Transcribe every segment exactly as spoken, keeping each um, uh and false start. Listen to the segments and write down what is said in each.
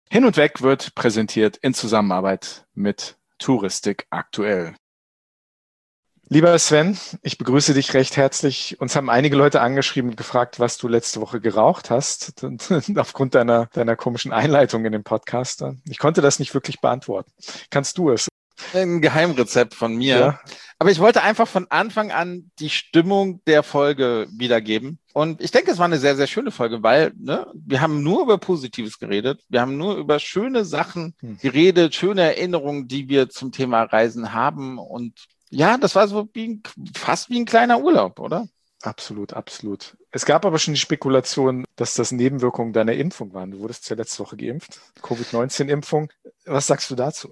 Hin und Weg wird präsentiert in Zusammenarbeit mit Touristik aktuell. Lieber Sven, ich begrüße dich recht herzlich. Uns haben einige Leute angeschrieben und gefragt, was du letzte Woche geraucht hast, aufgrund deiner, deiner komischen Einleitung in den Podcast. Ich konnte das nicht wirklich beantworten. Kannst du es? Ein Geheimrezept von mir. Ja. Aber ich wollte einfach von Anfang an die Stimmung der Folge wiedergeben. Und ich denke, es war eine sehr, sehr schöne Folge, weil ne, wir haben nur über Positives geredet. Wir haben nur über schöne Sachen geredet, schöne Erinnerungen, die wir zum Thema Reisen haben. Und ja, das war so wie ein, fast wie ein kleiner Urlaub, oder? Absolut, absolut. Es gab aber schon die Spekulation, dass das Nebenwirkungen deiner Impfung waren. Du wurdest ja letzte Woche geimpft, Covid neunzehn Impfung. Was sagst du dazu?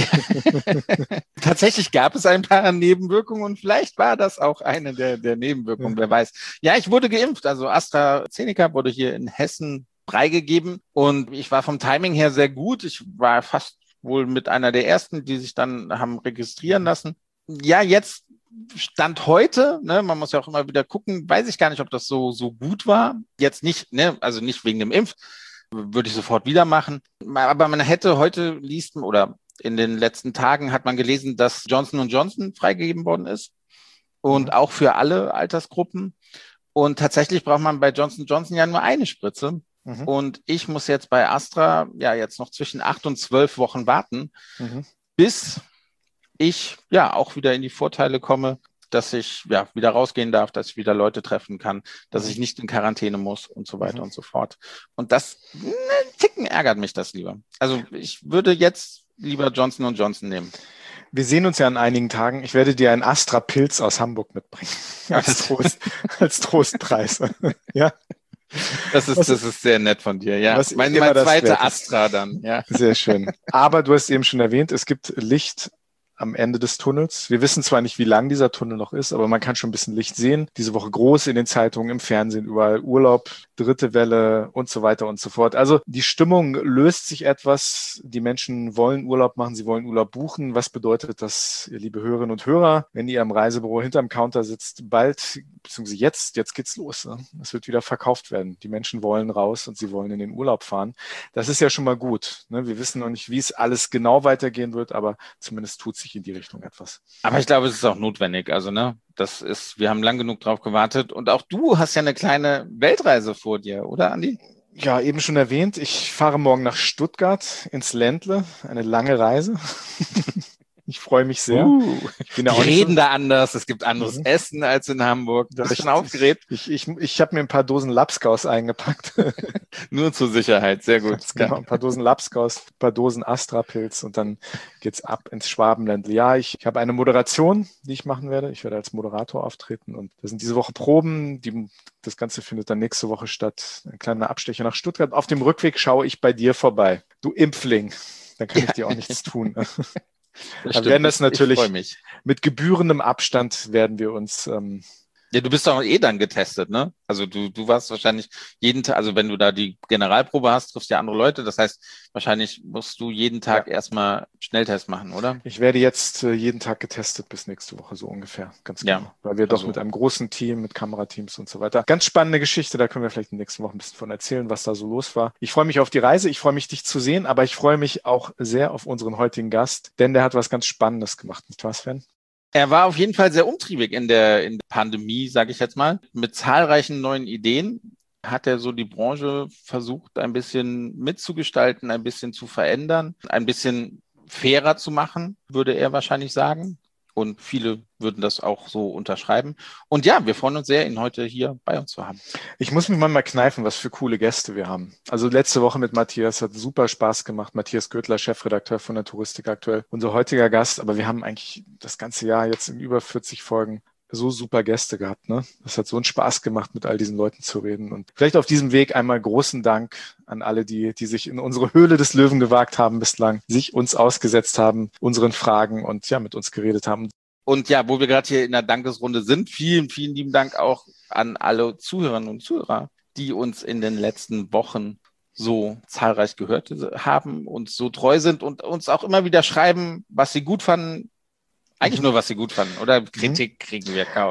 Tatsächlich gab es ein paar Nebenwirkungen und vielleicht war das auch eine der, der Nebenwirkungen, wer weiß. Ja, ich wurde geimpft, also AstraZeneca wurde hier in Hessen freigegeben und ich war vom Timing her sehr gut. Ich war fast wohl mit einer der ersten, die sich dann haben registrieren lassen. Ja, jetzt Stand heute, ne, man muss ja auch immer wieder gucken, weiß ich gar nicht, ob das so so gut war. Jetzt nicht, ne, also nicht wegen dem Impf, würde ich sofort wieder machen. Aber man hätte heute liest oder in den letzten Tagen hat man gelesen, dass Johnson und Johnson freigegeben worden ist und mhm. auch für alle Altersgruppen. Und tatsächlich braucht man bei Johnson und Johnson ja nur eine Spritze. Mhm. Und ich muss jetzt bei Astra ja jetzt noch zwischen acht und zwölf Wochen warten, mhm. bis ich ja auch wieder in die Vorteile komme, dass ich ja wieder rausgehen darf, dass ich wieder Leute treffen kann, dass ich nicht in Quarantäne muss und so weiter mhm. und so fort. Und das, ne, Ticken ärgert mich das lieber. Also ich würde jetzt lieber Johnson und Johnson nehmen. Wir sehen uns ja in einigen Tagen. Ich werde dir einen Astra-Pilz aus Hamburg mitbringen. Als, Trost, als Trostpreis. Ja. Das ist, was, das ist sehr nett von dir, ja. Was mein mein zweiter Astra dann, ja. Sehr schön. Aber du hast eben schon erwähnt, es gibt Licht am Ende des Tunnels. Wir wissen zwar nicht, wie lang dieser Tunnel noch ist, aber man kann schon ein bisschen Licht sehen. Diese Woche groß in den Zeitungen, im Fernsehen, überall Urlaub, dritte Welle und so weiter und so fort. Also die Stimmung löst sich etwas. Die Menschen wollen Urlaub machen, sie wollen Urlaub buchen. Was bedeutet das, ihr liebe Hörerinnen und Hörer, wenn ihr am Reisebüro hinterm Counter sitzt? Bald, beziehungsweise jetzt, jetzt geht's los. Ne? Es wird wieder verkauft werden. Die Menschen wollen raus und sie wollen in den Urlaub fahren. Das ist ja schon mal gut. Ne? Wir wissen noch nicht, wie es alles genau weitergehen wird, aber zumindest tut sich in die Richtung etwas. Aber ich glaube, es ist auch notwendig. Also, ne, das ist, wir haben lang genug drauf gewartet. Und auch du hast ja eine kleine Weltreise vor dir, oder, Andi? Ja, eben schon erwähnt. Ich fahre morgen nach Stuttgart ins Ländle. Eine lange Reise. Ich freue mich sehr. Uh, ich bin ja die reden so da anders. Es gibt anderes mhm. Essen als in Hamburg. Das ist schon aufgeregt. Ich, ich, ich habe mir ein paar Dosen Lapskaus eingepackt. Nur zur Sicherheit. Sehr gut. Genau, ein paar Dosen Lapskaus, ein paar Dosen Astra-Pilz und dann geht's ab ins Schwabenländle. Ja, ich, ich habe eine Moderation, die ich machen werde. Ich werde als Moderator auftreten und das sind diese Woche Proben. Die, das Ganze findet dann nächste Woche statt. Ein kleiner Abstecher nach Stuttgart. Auf dem Rückweg schaue ich bei dir vorbei. Du Impfling. Dann kann ja. ich dir auch nichts tun. Das wir werden das natürlich ich mich. mit gebührendem Abstand werden wir uns. Ähm, ja, du bist doch eh dann getestet, ne? Also du du warst wahrscheinlich jeden Tag, also wenn du da die Generalprobe hast, triffst du ja andere Leute. Das heißt, wahrscheinlich musst du jeden Tag ja. erstmal Schnelltest machen, oder? Ich werde jetzt äh, jeden Tag getestet bis nächste Woche, so ungefähr. Ganz genau. Ja. Weil wir doch also. mit einem großen Team, mit Kamerateams und so weiter. Ganz spannende Geschichte, da können wir vielleicht in den nächsten Wochen ein bisschen von erzählen, was da so los war. Ich freue mich auf die Reise, ich freue mich, dich zu sehen, aber ich freue mich auch sehr auf unseren heutigen Gast, denn der hat was ganz Spannendes gemacht, nicht wahr, Sven? Er war auf jeden Fall sehr umtriebig in der, in der Pandemie, sage ich jetzt mal. Mit zahlreichen neuen Ideen hat er so die Branche versucht, ein bisschen mitzugestalten, ein bisschen zu verändern, ein bisschen fairer zu machen, würde er wahrscheinlich sagen. Und viele würden das auch so unterschreiben. Und ja, wir freuen uns sehr, ihn heute hier bei uns zu haben. Ich muss mich mal kneifen, was für coole Gäste wir haben. Also letzte Woche mit Matthias hat super Spaß gemacht. Matthias Göttler, Chefredakteur von der Touristik aktuell, unser heutiger Gast. Aber wir haben eigentlich das ganze Jahr jetzt in über vierzig Folgen so super Gäste gehabt, ne? Das hat so einen Spaß gemacht, mit all diesen Leuten zu reden. Und vielleicht auf diesem Weg einmal großen Dank an alle, die, die sich in unsere Höhle des Löwen gewagt haben bislang, sich uns ausgesetzt haben, unseren Fragen und ja, mit uns geredet haben. Und ja, wo wir gerade hier in der Dankesrunde sind, vielen, vielen lieben Dank auch an alle Zuhörerinnen und Zuhörer, die uns in den letzten Wochen so zahlreich gehört haben, uns so treu sind und uns auch immer wieder schreiben, was sie gut fanden. Eigentlich nur, was sie gut fanden, oder? Kritik kriegen wir kaum.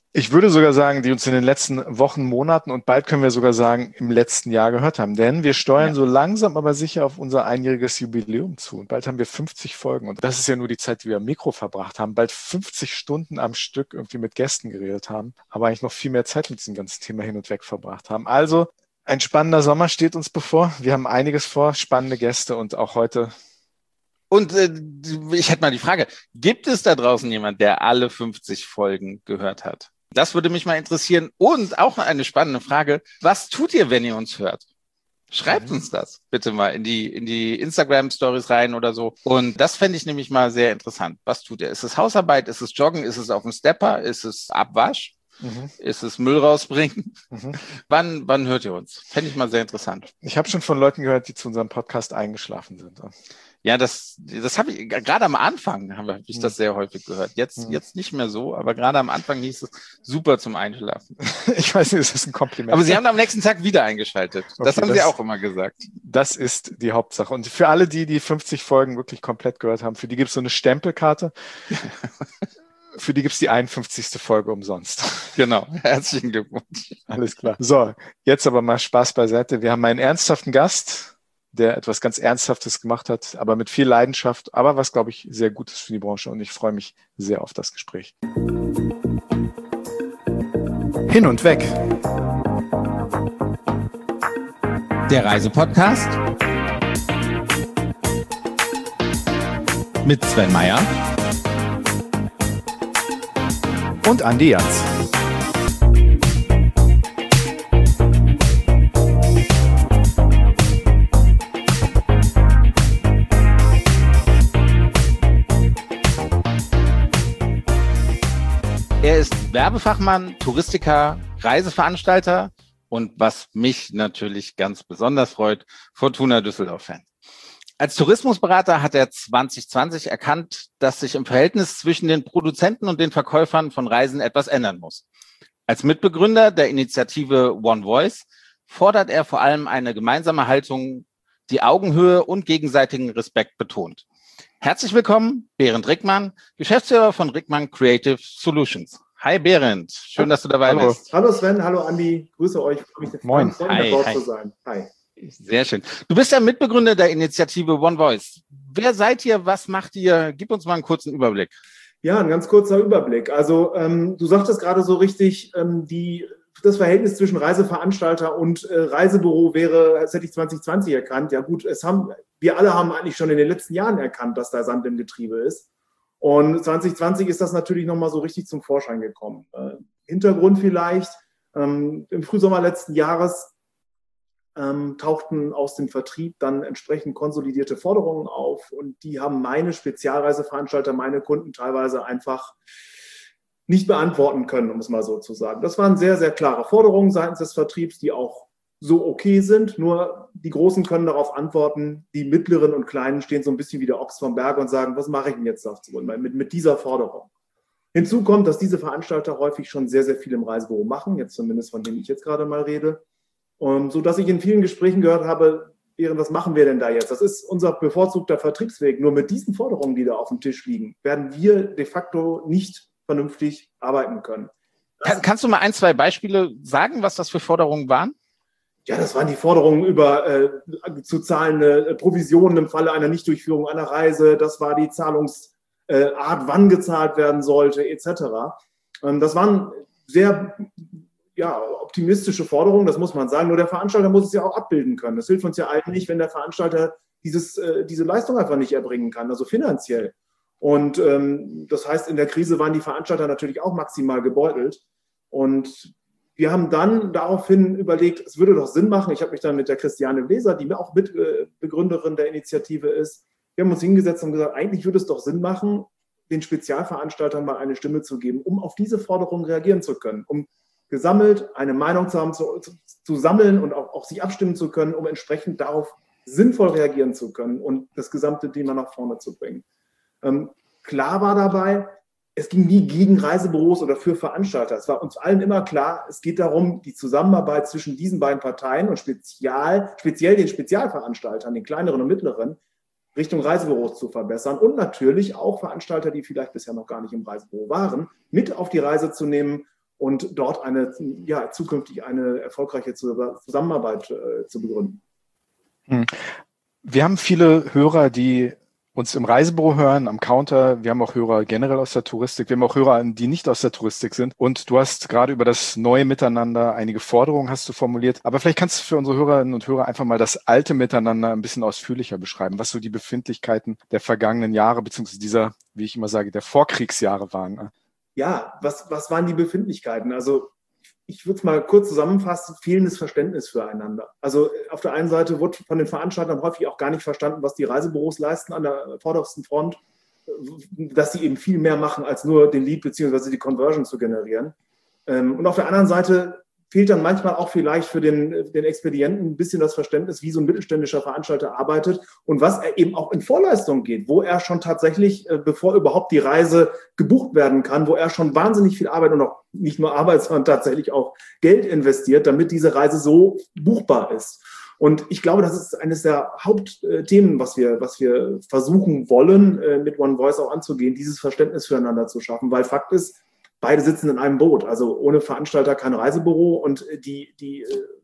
Ich würde sogar sagen, die uns in den letzten Wochen, Monaten und bald können wir sogar sagen, im letzten Jahr gehört haben. Denn wir steuern ja. so langsam, aber sicher auf unser einjähriges Jubiläum zu. Und bald haben wir fünfzig Folgen. Und das ist ja nur die Zeit, die wir am Mikro verbracht haben. Bald fünfzig Stunden am Stück irgendwie mit Gästen geredet haben. Aber eigentlich noch viel mehr Zeit mit diesem ganzen Thema hin und weg verbracht haben. Also ein spannender Sommer steht uns bevor. Wir haben einiges vor, spannende Gäste und auch heute. Und äh, ich hätte mal die Frage, gibt es da draußen jemand, der alle fünfzig Folgen gehört hat? Das würde mich mal interessieren. Und auch eine spannende Frage, was tut ihr, wenn ihr uns hört? Schreibt uns das bitte mal in die, in die Instagram-Stories rein oder so. Und das fände ich nämlich mal sehr interessant. Was tut ihr? Ist es Hausarbeit? Ist es Joggen? Ist es auf dem Stepper? Ist es Abwasch? Mhm. Ist es Müll rausbringen? Mhm. Wann, wann hört ihr uns? Fände ich mal sehr interessant. Ich habe schon von Leuten gehört, die zu unserem Podcast eingeschlafen sind. Ja, das, das habe ich, gerade am Anfang habe ich das sehr häufig gehört. Jetzt, mhm. jetzt nicht mehr so, aber gerade am Anfang hieß es super zum Einschlafen. Ich weiß nicht, ist das ein Kompliment? Aber Sie haben am nächsten Tag wieder eingeschaltet. Okay, das haben das, Sie auch immer gesagt. Das ist die Hauptsache. Und für alle, die die fünfzig Folgen wirklich komplett gehört haben, für die gibt es so eine Stempelkarte. Für die gibt es die einundfünfzigste Folge umsonst. Genau, herzlichen Glückwunsch. Alles klar. So, jetzt aber mal Spaß beiseite. Wir haben einen ernsthaften Gast, der etwas ganz Ernsthaftes gemacht hat, aber mit viel Leidenschaft, aber was, glaube ich, sehr gut ist für die Branche. Und ich freue mich sehr auf das Gespräch. Hin und weg. Der Reisepodcast mit Sven Meyer und Andi Jans. Er ist Werbefachmann, Touristiker, Reiseveranstalter und was mich natürlich ganz besonders freut, Fortuna Düsseldorf-Fan. Als Tourismusberater hat er zwanzig zwanzig erkannt, dass sich im Verhältnis zwischen den Produzenten und den Verkäufern von Reisen etwas ändern muss. Als Mitbegründer der Initiative One Voice fordert er vor allem eine gemeinsame Haltung, die Augenhöhe und gegenseitigen Respekt betont. Herzlich willkommen, Berend Rickmann, Geschäftsführer von Rickmann Creative Solutions. Hi Berend, schön, dass du dabei hallo. bist. Hallo Sven, hallo Andi, grüße euch. Moin. Hi, hi. Zu sein. Hi. Sehr schön. Du bist der Mitbegründer der Initiative One Voice. Wer seid ihr, was macht ihr? Gib uns mal einen kurzen Überblick. Ja, ein ganz kurzer Überblick. Also ähm, du sagtest gerade so richtig, ähm, die, das Verhältnis zwischen Reiseveranstalter und äh, Reisebüro wäre, das hätte ich zwanzig zwanzig erkannt. Ja gut, es haben, wir alle haben eigentlich schon in den letzten Jahren erkannt, dass da Sand im Getriebe ist. Und zwanzig zwanzig ist das natürlich nochmal so richtig zum Vorschein gekommen. Äh, Hintergrund vielleicht, ähm, im Frühsommer letzten Jahres ähm, tauchten aus dem Vertrieb dann entsprechend konsolidierte Forderungen auf und die haben meine Spezialreiseveranstalter, meine Kunden teilweise einfach nicht beantworten können, um es mal so zu sagen. Das waren sehr, sehr klare Forderungen seitens des Vertriebs, die auch so okay sind, nur die Großen können darauf antworten, die Mittleren und Kleinen stehen so ein bisschen wie der Ochs vom Berg und sagen, was mache ich denn jetzt mit, mit dieser Forderung? Hinzu kommt, dass diese Veranstalter häufig schon sehr, sehr viel im Reisebüro machen, jetzt zumindest von denen ich jetzt gerade mal rede, um, so dass ich in vielen Gesprächen gehört habe, was machen wir denn da jetzt? Das ist unser bevorzugter Vertriebsweg. Nur mit diesen Forderungen, die da auf dem Tisch liegen, werden wir de facto nicht vernünftig arbeiten können. Kann, kannst du mal ein, zwei Beispiele sagen, was das für Forderungen waren? Ja, das waren die Forderungen über äh, zu zahlende Provisionen im Falle einer Nichtdurchführung einer Reise. Das war die Zahlungsart, äh, wann gezahlt werden sollte, et cetera. Ähm, das waren sehr ja, optimistische Forderungen, das muss man sagen. Nur der Veranstalter muss es ja auch abbilden können. Das hilft uns ja allen nicht, wenn der Veranstalter dieses, äh, diese Leistung einfach nicht erbringen kann, also finanziell. Und ähm, das heißt, in der Krise waren die Veranstalter natürlich auch maximal gebeutelt. Und wir haben dann daraufhin überlegt, es würde doch Sinn machen. Ich habe mich dann mit der Christiane Bläser, die auch Mitbegründerin der Initiative ist, wir haben uns hingesetzt und gesagt, eigentlich würde es doch Sinn machen, den Spezialveranstaltern mal eine Stimme zu geben, um auf diese Forderungen reagieren zu können, um gesammelt eine Meinung zu haben, zu, zu sammeln und auch, auch sich abstimmen zu können, um entsprechend darauf sinnvoll reagieren zu können und das gesamte Thema nach vorne zu bringen. Ähm, klar war dabei, es ging nie gegen Reisebüros oder für Veranstalter. Es war uns allen immer klar, es geht darum, die Zusammenarbeit zwischen diesen beiden Parteien und spezial, speziell den Spezialveranstaltern, den kleineren und mittleren, Richtung Reisebüros zu verbessern und natürlich auch Veranstalter, die vielleicht bisher noch gar nicht im Reisebüro waren, mit auf die Reise zu nehmen und dort eine, ja, zukünftig eine erfolgreiche Zusammenarbeit äh, zu begründen. Wir haben viele Hörer, die uns im Reisebüro hören, am Counter. Wir haben auch Hörer generell aus der Touristik. Wir haben auch Hörer, die nicht aus der Touristik sind. Und du hast gerade über das neue Miteinander einige Forderungen hast du formuliert. Aber vielleicht kannst du für unsere Hörerinnen und Hörer einfach mal das alte Miteinander ein bisschen ausführlicher beschreiben, was so die Befindlichkeiten der vergangenen Jahre, beziehungsweise dieser, wie ich immer sage, der Vorkriegsjahre waren. Ja, was, was waren die Befindlichkeiten? Also ich würde es mal kurz zusammenfassen, fehlendes Verständnis füreinander. Also auf der einen Seite wird von den Veranstaltern häufig auch gar nicht verstanden, was die Reisebüros leisten an der vordersten Front, dass sie eben viel mehr machen, als nur den Lead bzw. die Conversion zu generieren. Und auf der anderen Seite fehlt dann manchmal auch vielleicht für den, den Expedienten ein bisschen das Verständnis, wie so ein mittelständischer Veranstalter arbeitet und was er eben auch in Vorleistung geht, wo er schon tatsächlich, bevor überhaupt die Reise gebucht werden kann, wo er schon wahnsinnig viel Arbeit und auch nicht nur Arbeit, sondern tatsächlich auch Geld investiert, damit diese Reise so buchbar ist. Und ich glaube, das ist eines der Hauptthemen, was wir, was wir versuchen wollen, mit One Voice auch anzugehen, dieses Verständnis füreinander zu schaffen, weil Fakt ist, beide sitzen in einem Boot. Also ohne Veranstalter kein Reisebüro und die, die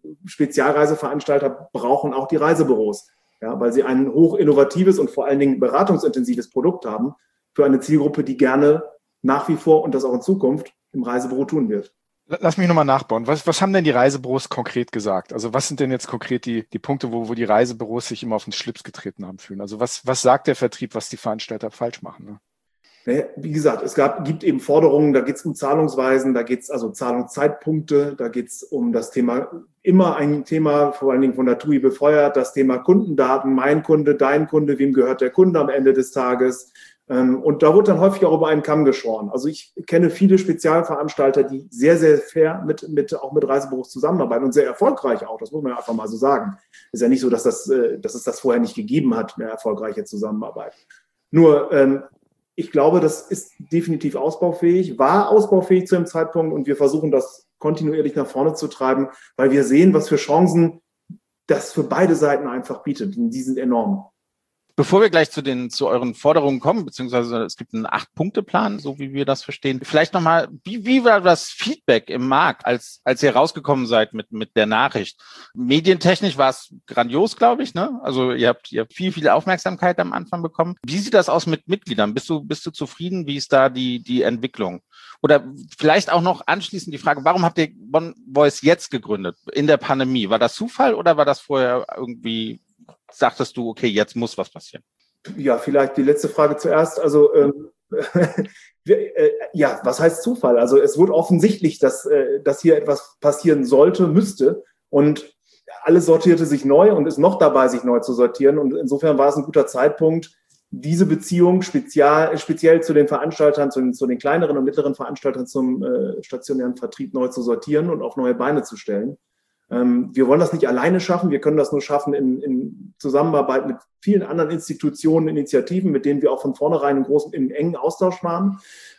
Spezialreiseveranstalter brauchen auch die Reisebüros, ja, weil sie ein hoch innovatives und vor allen Dingen beratungsintensives Produkt haben für eine Zielgruppe, die gerne nach wie vor und das auch in Zukunft im Reisebüro tun wird. Lass mich nochmal nachbauen. Was, was haben denn die Reisebüros konkret gesagt? Also was sind denn jetzt konkret die, die Punkte, wo, wo die Reisebüros sich immer auf den Schlips getreten haben fühlen? Also was, was sagt der Vertrieb, was die Veranstalter falsch machen? Ne? Wie gesagt, es gab, gibt eben Forderungen, da geht es um Zahlungsweisen, da geht es also Zahlungszeitpunkte, da geht es um das Thema, immer ein Thema, vor allen Dingen von der T U I befeuert, das Thema Kundendaten, mein Kunde, dein Kunde, wem gehört der Kunde am Ende des Tages. Und da wird dann häufig auch über einen Kamm geschoren. Also ich kenne viele Spezialveranstalter, die sehr, sehr fair mit, mit, auch mit Reisebüros zusammenarbeiten und sehr erfolgreich auch. Das muss man ja einfach mal so sagen. Ist ja nicht so, dass, das, dass es das vorher nicht gegeben hat, eine erfolgreiche Zusammenarbeit. Nur, ähm, ich glaube, das ist definitiv ausbaufähig, war ausbaufähig zu dem Zeitpunkt und wir versuchen das kontinuierlich nach vorne zu treiben, weil wir sehen, was für Chancen das für beide Seiten einfach bietet. Und die sind enorm. Bevor wir gleich zu den zu euren Forderungen kommen, beziehungsweise es gibt einen Acht-Punkte-Plan, so wie wir das verstehen. Vielleicht nochmal, wie, wie war das Feedback im Markt, als als ihr rausgekommen seid mit mit der Nachricht? Medientechnisch war es grandios, glaube ich, ne? Also ihr habt ihr habt viel viel Aufmerksamkeit am Anfang bekommen. Wie sieht das aus mit Mitgliedern? Bist du bist du zufrieden? Wie ist da die die Entwicklung? Oder vielleicht auch noch anschließend die Frage, warum habt ihr One Voice jetzt gegründet in der Pandemie? War das Zufall oder war das vorher irgendwie, sagtest du, okay, jetzt muss was passieren? Ja, vielleicht die letzte Frage zuerst. Also ähm, äh, ja, was heißt Zufall? Also es wurde offensichtlich, dass, äh, dass hier etwas passieren sollte, müsste und alles sortierte sich neu und ist noch dabei, sich neu zu sortieren. Und insofern war es ein guter Zeitpunkt, diese Beziehung spezial, speziell zu den Veranstaltern, zu den, zu den kleineren und mittleren Veranstaltern zum äh, stationären Vertrieb neu zu sortieren und auf neue Beine zu stellen. Wir wollen das nicht alleine schaffen, wir können das nur schaffen in, in Zusammenarbeit mit vielen anderen Institutionen, Initiativen, mit denen wir auch von vornherein im großen, im engen Austausch waren.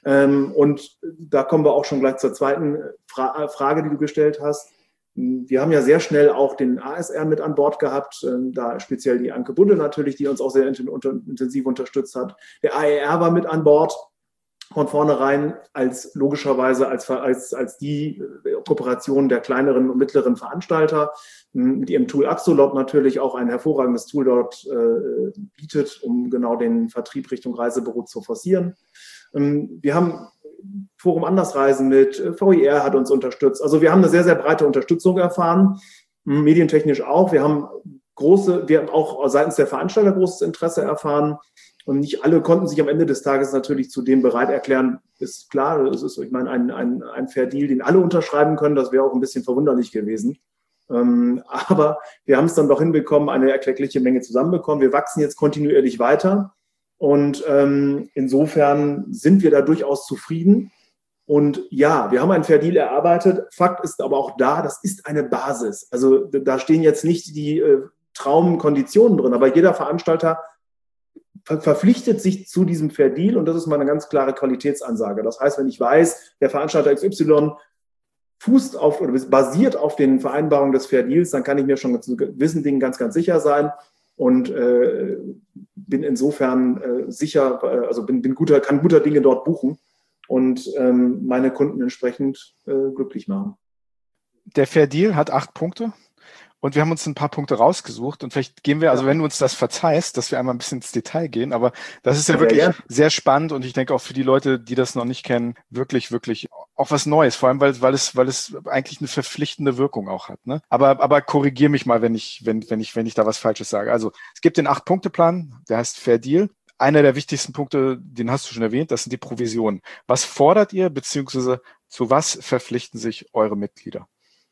Und da kommen wir auch schon gleich zur zweiten Fra- Frage, die du gestellt hast. Wir haben ja sehr schnell auch den A S R mit an Bord gehabt, da speziell die Anke Budde natürlich, die uns auch sehr intensiv unterstützt hat. Der A E R war mit an Bord. Von vornherein als logischerweise als, als, als die Kooperation der kleineren und mittleren Veranstalter mit ihrem Tool Axolot natürlich auch ein hervorragendes Tool dort äh, bietet, um genau den Vertrieb Richtung Reisebüro zu forcieren. Ähm, wir haben Forum Andersreisen mit, V I R hat uns unterstützt. Also wir haben eine sehr, sehr breite Unterstützung erfahren, medientechnisch auch. Wir haben große, wir haben auch seitens der Veranstalter großes Interesse erfahren. Und nicht alle konnten sich am Ende des Tages natürlich zu dem bereit erklären. Ist klar, das ist, ich meine, ein, ein, ein Fair Deal, den alle unterschreiben können. Das wäre auch ein bisschen verwunderlich gewesen. Ähm, aber wir haben es dann doch hinbekommen, eine erkleckliche Menge zusammenbekommen. Wir wachsen jetzt kontinuierlich weiter. Und ähm, insofern sind wir da durchaus zufrieden. Und ja, wir haben einen Fair Deal erarbeitet. Fakt ist aber auch da, das ist eine Basis. Also da stehen jetzt nicht die äh, Traumkonditionen drin, aber jeder Veranstalter verpflichtet sich zu diesem Fair Deal und das ist mal eine ganz klare Qualitätsansage. Das heißt, wenn ich weiß, der Veranstalter X Y fußt auf oder basiert auf den Vereinbarungen des Fair Deals, dann kann ich mir schon zu gewissen Dingen ganz, ganz sicher sein und äh, bin insofern äh, sicher, äh, also bin, bin guter, kann guter Dinge dort buchen. und ähm, meine Kunden entsprechend äh, glücklich machen. Der Fair Deal hat acht Punkte. Und wir haben uns ein paar Punkte rausgesucht und vielleicht gehen wir, also ja. wenn du uns das verzeihst, dass wir einmal ein bisschen ins Detail gehen, aber das ist ja, ja wirklich ja. sehr spannend und ich denke auch für die Leute, die das noch nicht kennen, wirklich, wirklich auch was Neues, vor allem weil, weil es, weil es eigentlich eine verpflichtende Wirkung auch hat, ne? Aber, aber korrigier mich mal, wenn ich, wenn, wenn ich, wenn ich da was Falsches sage. Also es gibt den Acht-Punkte-Plan, der heißt Fair Deal. Einer der wichtigsten Punkte, den hast du schon erwähnt, das sind die Provisionen. Was fordert ihr, beziehungsweise zu was verpflichten sich eure Mitglieder?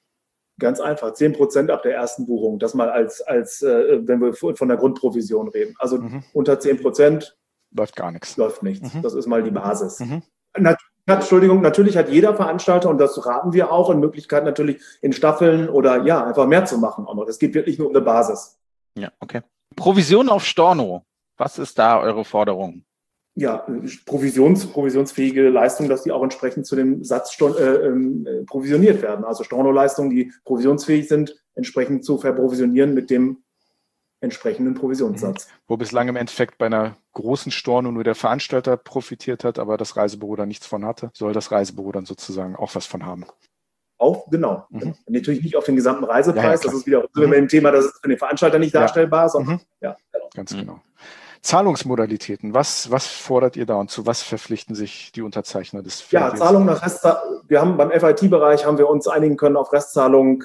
Ganz einfach, zehn Prozent ab der ersten Buchung, das mal als, als äh, wenn wir von der Grundprovision reden. Also mhm. unter zehn Prozent läuft gar nichts. Läuft nichts. Mhm. Das ist mal die Basis. Mhm. Nat- Entschuldigung, natürlich hat jeder Veranstalter, und das raten wir auch, in Möglichkeit natürlich in Staffeln oder ja, einfach mehr zu machen auch noch. Das geht wirklich nur um eine Basis. Ja, okay. Provision auf Storno. Was ist da eure Forderung? Ja, Provisions, provisionsfähige Leistungen, dass die auch entsprechend zu dem Satz äh, äh, provisioniert werden. Also Storno-Leistungen, die provisionsfähig sind, entsprechend zu verprovisionieren mit dem entsprechenden Provisionssatz. Wo bislang im Endeffekt bei einer großen Storno nur der Veranstalter profitiert hat, aber das Reisebüro da nichts von hatte, soll das Reisebüro dann sozusagen auch was von haben. Auch, genau. Mhm. Natürlich nicht auf den gesamten Reisepreis, ja, ja, das ist wieder mhm. mit dem Thema, das ist für den Veranstalter nicht darstellbar, ja. sondern mhm. ja, genau. Ganz genau. Zahlungsmodalitäten, was, was fordert ihr da und zu was verpflichten sich die Unterzeichner des Fair Deals? Ja, Zahlung nach Restzahlung. Wir haben beim F I T-Bereich haben wir uns einigen können auf Restzahlung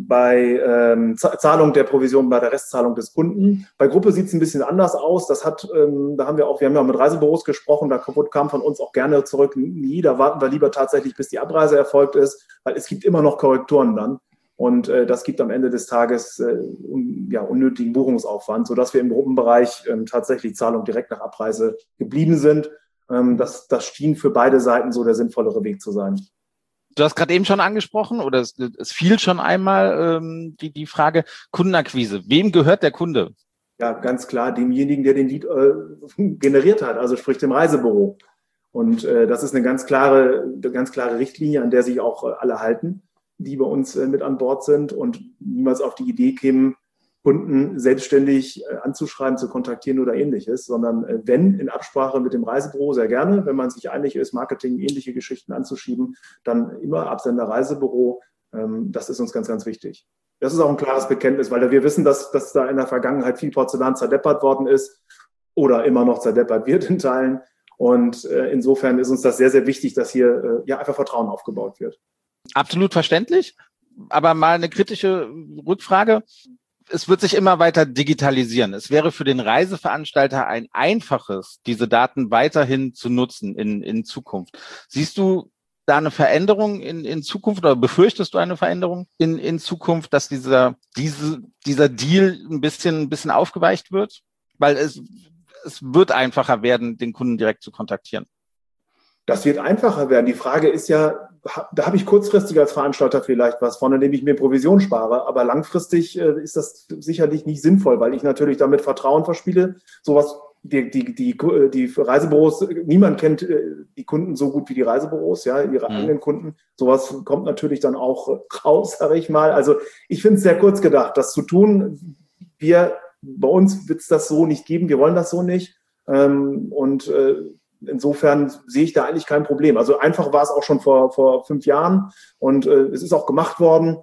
bei ähm, Zahlung der Provision bei der Restzahlung des Kunden. Bei Gruppe sieht es ein bisschen anders aus. Das hat, ähm, da haben wir auch, wir haben ja auch mit Reisebüros gesprochen, da kam von uns auch gerne zurück, nie, da warten wir lieber tatsächlich, bis die Abreise erfolgt ist, weil es gibt immer noch Korrekturen dann. Und äh, das gibt am Ende des Tages äh, un, ja, unnötigen Buchungsaufwand, sodass wir im Gruppenbereich ähm, tatsächlich Zahlung direkt nach Abreise geblieben sind. Ähm, das, das schien für beide Seiten so der sinnvollere Weg zu sein. Du hast gerade eben schon angesprochen, oder es, es fiel schon einmal ähm, die, die Frage Kundenakquise. Wem gehört der Kunde? Ja, ganz klar demjenigen, der den Lead äh, generiert hat, also sprich dem Reisebüro. Und äh, das ist eine ganz klare, eine ganz klare Richtlinie, an der sich auch äh, alle halten, die bei uns äh, mit an Bord sind und niemals auf die Idee kämen, Kunden selbstständig äh, anzuschreiben, zu kontaktieren oder ähnliches, sondern äh, wenn in Absprache mit dem Reisebüro sehr gerne, wenn man sich einig ist, Marketing, ähnliche Geschichten anzuschieben, dann immer Absender Reisebüro. Ähm, das ist uns ganz, ganz wichtig. Das ist auch ein klares Bekenntnis, weil wir wissen, dass, dass da in der Vergangenheit viel Porzellan zerdeppert worden ist oder immer noch zerdeppert wird in Teilen. Und äh, insofern ist uns das sehr, sehr wichtig, dass hier äh, ja einfach Vertrauen aufgebaut wird. Absolut verständlich, aber mal eine kritische Rückfrage. Es wird sich immer weiter digitalisieren. Es wäre für den Reiseveranstalter ein einfaches, diese Daten weiterhin zu nutzen in, in Zukunft. Siehst du da eine Veränderung in, in Zukunft oder befürchtest du eine Veränderung in, in Zukunft, dass dieser, diese, dieser Deal ein bisschen, ein bisschen aufgeweicht wird? Weil es, es wird einfacher werden, den Kunden direkt zu kontaktieren. Das wird einfacher werden. Die Frage ist ja, da habe ich kurzfristig als Veranstalter vielleicht was von, indem ich mir Provision spare. Aber langfristig äh, ist das sicherlich nicht sinnvoll, weil ich natürlich damit Vertrauen verspiele. Sowas, die, die, die, die Reisebüros, niemand kennt äh, die Kunden so gut wie die Reisebüros, ja, ihre mhm. eigenen Kunden. Sowas kommt natürlich dann auch raus, sage ich mal. Also ich finde es sehr kurz gedacht, das zu tun. Wir, bei uns wird es das so nicht geben. Wir wollen das so nicht. Ähm, und äh, Insofern sehe ich da eigentlich kein Problem. Also einfach war es auch schon vor, vor fünf Jahren und äh, es ist auch gemacht worden.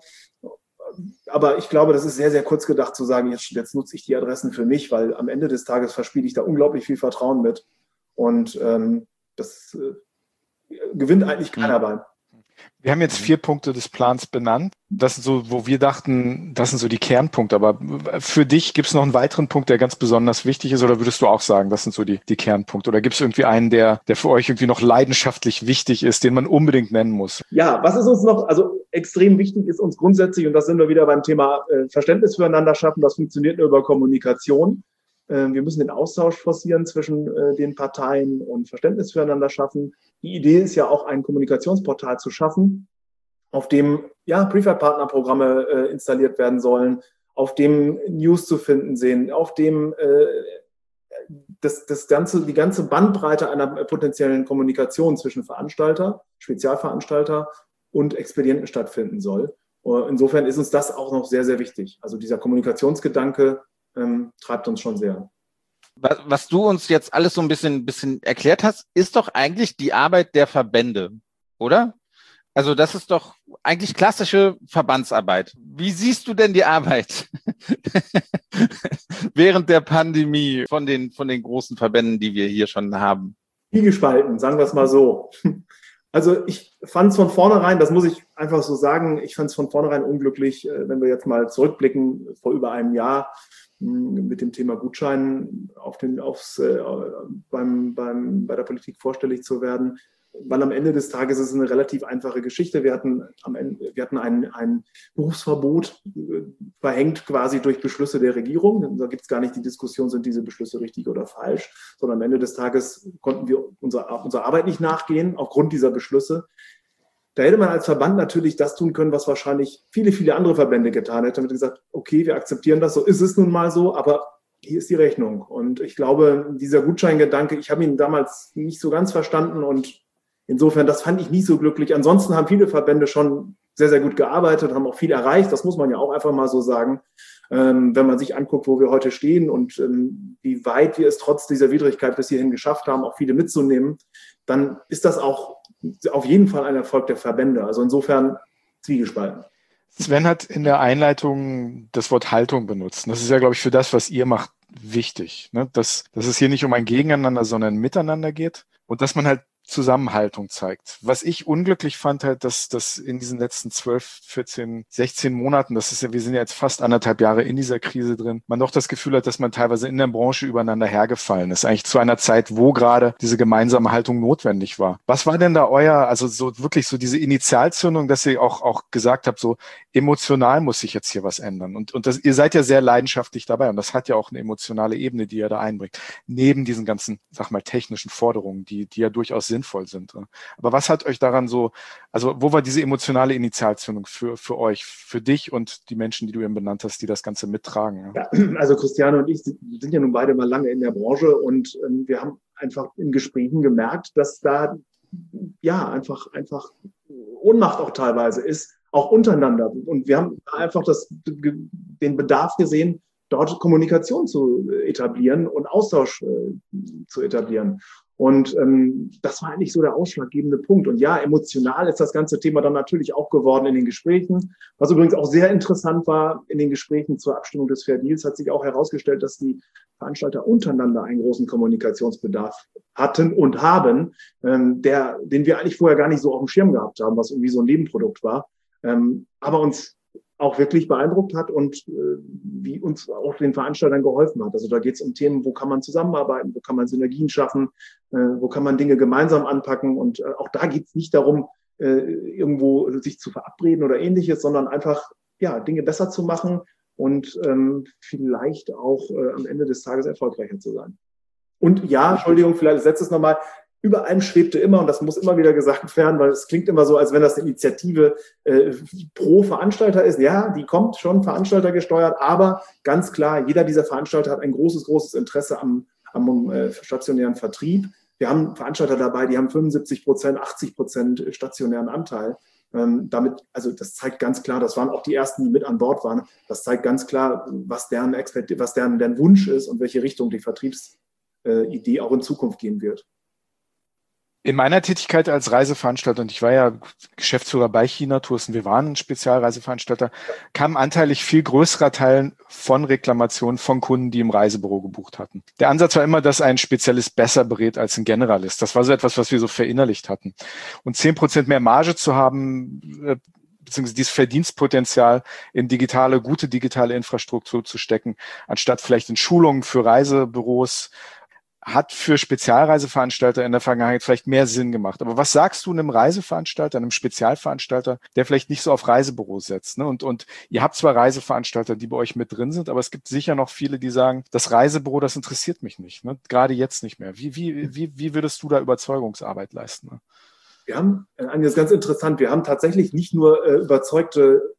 Aber ich glaube, das ist sehr, sehr kurz gedacht zu sagen, jetzt, jetzt nutze ich die Adressen für mich, weil am Ende des Tages verspiele ich da unglaublich viel Vertrauen mit. Und ähm, das äh, gewinnt eigentlich keiner bei. Wir haben jetzt vier Punkte des Plans benannt. Das sind so, wo wir dachten, das sind so die Kernpunkte. Aber für dich gibt es noch einen weiteren Punkt, der ganz besonders wichtig ist? Oder würdest du auch sagen, das sind so die, die Kernpunkte? Oder gibt es irgendwie einen, der, der für euch irgendwie noch leidenschaftlich wichtig ist, den man unbedingt nennen muss? Ja, was ist uns noch, also extrem wichtig ist uns grundsätzlich, und das sind wir wieder beim Thema äh, Verständnis füreinander schaffen, das funktioniert nur über Kommunikation. Äh, wir müssen den Austausch forcieren zwischen äh, den Parteien und Verständnis füreinander schaffen. Die Idee ist ja auch, ein Kommunikationsportal zu schaffen, auf dem ja Preferred-Partner-Programme äh, installiert werden sollen, auf dem News zu finden sind, auf dem äh, das, das ganze, die ganze Bandbreite einer potenziellen Kommunikation zwischen Veranstalter, Spezialveranstalter und Expedienten stattfinden soll. Insofern ist uns das auch noch sehr, sehr wichtig. Also dieser Kommunikationsgedanke ähm, treibt uns schon sehr. Was, was du uns jetzt alles so ein bisschen, bisschen erklärt hast, ist doch eigentlich die Arbeit der Verbände, oder? Also das ist doch eigentlich klassische Verbandsarbeit. Wie siehst du denn die Arbeit während der Pandemie von den, von den großen Verbänden, die wir hier schon haben? Wie gespalten, sagen wir es mal so. Also ich fand es von vornherein, das muss ich einfach so sagen, ich fand es von vornherein unglücklich, wenn wir jetzt mal zurückblicken, vor über einem Jahr mit dem Thema Gutschein auf den, aufs, äh, beim, beim, bei der Politik vorstellig zu werden. Weil am Ende des Tages ist es eine relativ einfache Geschichte. Wir hatten, am Ende, wir hatten ein, ein Berufsverbot verhängt quasi durch Beschlüsse der Regierung. Da gibt es gar nicht die Diskussion, sind diese Beschlüsse richtig oder falsch, sondern am Ende des Tages konnten wir unserer, unserer Arbeit nicht nachgehen aufgrund dieser Beschlüsse. Da hätte man als Verband natürlich das tun können, was wahrscheinlich viele, viele andere Verbände getan hätten. Damit gesagt, okay, wir akzeptieren das, so ist es nun mal so, aber hier ist die Rechnung. Und ich glaube, dieser Gutscheingedanke, ich habe ihn damals nicht so ganz verstanden und insofern, das fand ich nicht so glücklich. Ansonsten haben viele Verbände schon sehr, sehr gut gearbeitet, haben auch viel erreicht. Das muss man ja auch einfach mal so sagen. Ähm, wenn man sich anguckt, wo wir heute stehen und ähm, wie weit wir es trotz dieser Widrigkeit bis hierhin geschafft haben, auch viele mitzunehmen, dann ist das auch auf jeden Fall ein Erfolg der Verbände. Also insofern zwiegespalten. Sven hat in der Einleitung das Wort Haltung benutzt. Das ist ja, glaube ich, für das, was ihr macht, wichtig. Ne? Dass, dass es hier nicht um ein Gegeneinander, sondern ein Miteinander geht und dass man halt Zusammenhaltung zeigt. Was ich unglücklich fand halt, dass das in diesen letzten zwölf, vierzehn, sechzehn Monaten, das ist ja, wir sind ja jetzt fast anderthalb Jahre in dieser Krise drin, man doch das Gefühl hat, dass man teilweise in der Branche übereinander hergefallen ist. Eigentlich zu einer Zeit, wo gerade diese gemeinsame Haltung notwendig war. Was war denn da euer, also so wirklich so diese Initialzündung, dass ihr auch, auch gesagt habt, so emotional muss sich jetzt hier was ändern. Und, und das, ihr seid ja sehr leidenschaftlich dabei und das hat ja auch eine emotionale Ebene, die ihr da einbringt. Neben diesen ganzen, sag mal, technischen Forderungen, die, die ja durchaus sind. sinnvoll sind. Aber was hat euch daran so, also wo war diese emotionale Initialzündung für, für euch, für dich und die Menschen, die du eben benannt hast, die das Ganze mittragen? Ja, also Christiane und ich sind ja nun beide mal lange in der Branche und ähm, wir haben einfach in Gesprächen gemerkt, dass da ja einfach, einfach Ohnmacht auch teilweise ist, auch untereinander. Und wir haben einfach das, den Bedarf gesehen, dort Kommunikation zu etablieren und Austausch äh, zu etablieren. Und ähm, das war eigentlich so der ausschlaggebende Punkt. Und ja, emotional ist das ganze Thema dann natürlich auch geworden in den Gesprächen. Was übrigens auch sehr interessant war, in den Gesprächen zur Abstimmung des Fair Deals hat sich auch herausgestellt, dass die Veranstalter untereinander einen großen Kommunikationsbedarf hatten und haben, ähm, der, den wir eigentlich vorher gar nicht so auf dem Schirm gehabt haben, was irgendwie so ein Nebenprodukt war. Ähm, aber uns auch wirklich beeindruckt hat und äh, wie uns auch den Veranstaltern geholfen hat. Also da geht es um Themen, wo kann man zusammenarbeiten, wo kann man Synergien schaffen, äh, wo kann man Dinge gemeinsam anpacken. Und äh, auch da geht es nicht darum, äh, irgendwo sich zu verabreden oder ähnliches, sondern einfach ja Dinge besser zu machen und ähm, vielleicht auch äh, am Ende des Tages erfolgreicher zu sein. Und ja, Entschuldigung, vielleicht setze es nochmal, über allem schwebte immer, und das muss immer wieder gesagt werden, weil es klingt immer so, als wenn das eine Initiative äh, pro Veranstalter ist. Ja, die kommt schon veranstaltergesteuert, aber ganz klar, jeder dieser Veranstalter hat ein großes, großes Interesse am, am äh, stationären Vertrieb. Wir haben Veranstalter dabei, die haben fünfundsiebzig Prozent, achtzig Prozent stationären Anteil. Ähm, damit, also das zeigt ganz klar, das waren auch die ersten, die mit an Bord waren. Das zeigt ganz klar, was deren Expert, was deren, deren Wunsch ist und welche Richtung die Vertriebsidee äh, auch in Zukunft gehen wird. In meiner Tätigkeit als Reiseveranstalter, und ich war ja Geschäftsführer bei China Tours und wir waren ein Spezialreiseveranstalter, kam anteilig viel größerer Teil von Reklamationen von Kunden, die im Reisebüro gebucht hatten. Der Ansatz war immer, dass ein Spezialist besser berät als ein Generalist. Das war so etwas, was wir so verinnerlicht hatten. Und zehn Prozent mehr Marge zu haben, beziehungsweise dieses Verdienstpotenzial in digitale, gute digitale Infrastruktur zu stecken, anstatt vielleicht in Schulungen für Reisebüros, hat für Spezialreiseveranstalter in der Vergangenheit vielleicht mehr Sinn gemacht. Aber was sagst du einem Reiseveranstalter, einem Spezialveranstalter, der vielleicht nicht so auf Reisebüros setzt? Ne? Und, und ihr habt zwar Reiseveranstalter, die bei euch mit drin sind, aber es gibt sicher noch viele, die sagen, das Reisebüro, das interessiert mich nicht. Ne? Gerade jetzt nicht mehr. Wie, wie, wie, wie würdest du da Überzeugungsarbeit leisten? Ne? Wir haben, das ist ganz interessant, wir haben tatsächlich nicht nur äh, überzeugte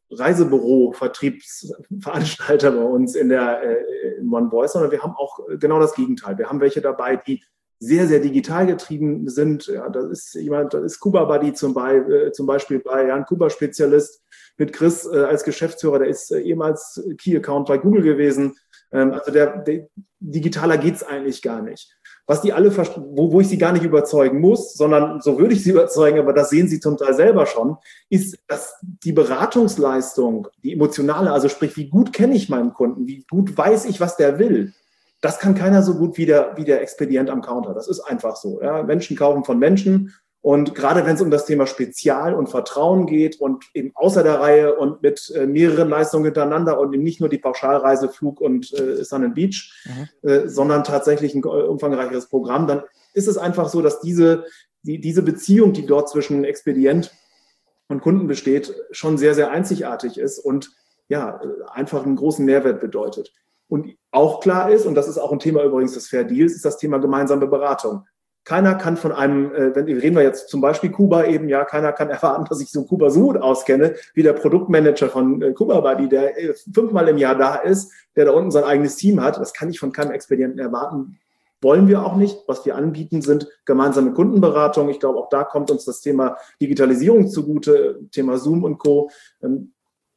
Reisebüro-Vertriebsveranstalter bei uns in der äh, in One Voice, sondern wir haben auch genau das Gegenteil. Wir haben welche dabei, die sehr, sehr digital getrieben sind. Ja, da ist jemand, da ist Kuba Buddy zum, Be äh, zum Beispiel bei, ja, ein Kuba-Spezialist mit Chris äh, als Geschäftsführer, der ist äh, ehemals Key-Account bei Google gewesen. Ähm, also der, der digitaler geht's eigentlich gar nicht. Was die alle, wo, wo ich sie gar nicht überzeugen muss, sondern so würde ich sie überzeugen, aber das sehen sie zum Teil selber schon, ist, dass die Beratungsleistung, die emotionale, also sprich, wie gut kenne ich meinen Kunden, wie gut weiß ich, was der will, das kann keiner so gut wie der, wie der Expedient am Counter. Das ist einfach so. Ja. Menschen kaufen von Menschen. Und gerade wenn es um das Thema Spezial und Vertrauen geht und eben außer der Reihe und mit äh, mehreren Leistungen hintereinander und eben nicht nur die Pauschalreise, Flug und äh, Sun and Beach, mhm. äh, sondern tatsächlich ein umfangreicheres Programm, dann ist es einfach so, dass diese, die, diese Beziehung, die dort zwischen Expedient und Kunden besteht, schon sehr, sehr einzigartig ist und ja, einfach einen großen Mehrwert bedeutet. Und auch klar ist, und das ist auch ein Thema übrigens des Fair Deals, ist das Thema gemeinsame Beratung. Keiner kann von einem, äh, wenn reden wir jetzt zum Beispiel Kuba eben, ja, keiner kann erwarten, dass ich so Kuba so gut auskenne, wie der Produktmanager von äh, Kuba Buddy, der äh, fünfmal im Jahr da ist, der da unten sein eigenes Team hat. Das kann ich von keinem Expedienten erwarten. Wollen wir auch nicht. Was wir anbieten, sind gemeinsame Kundenberatung. Ich glaube, auch da kommt uns das Thema Digitalisierung zugute, Thema Zoom und Co. Ähm,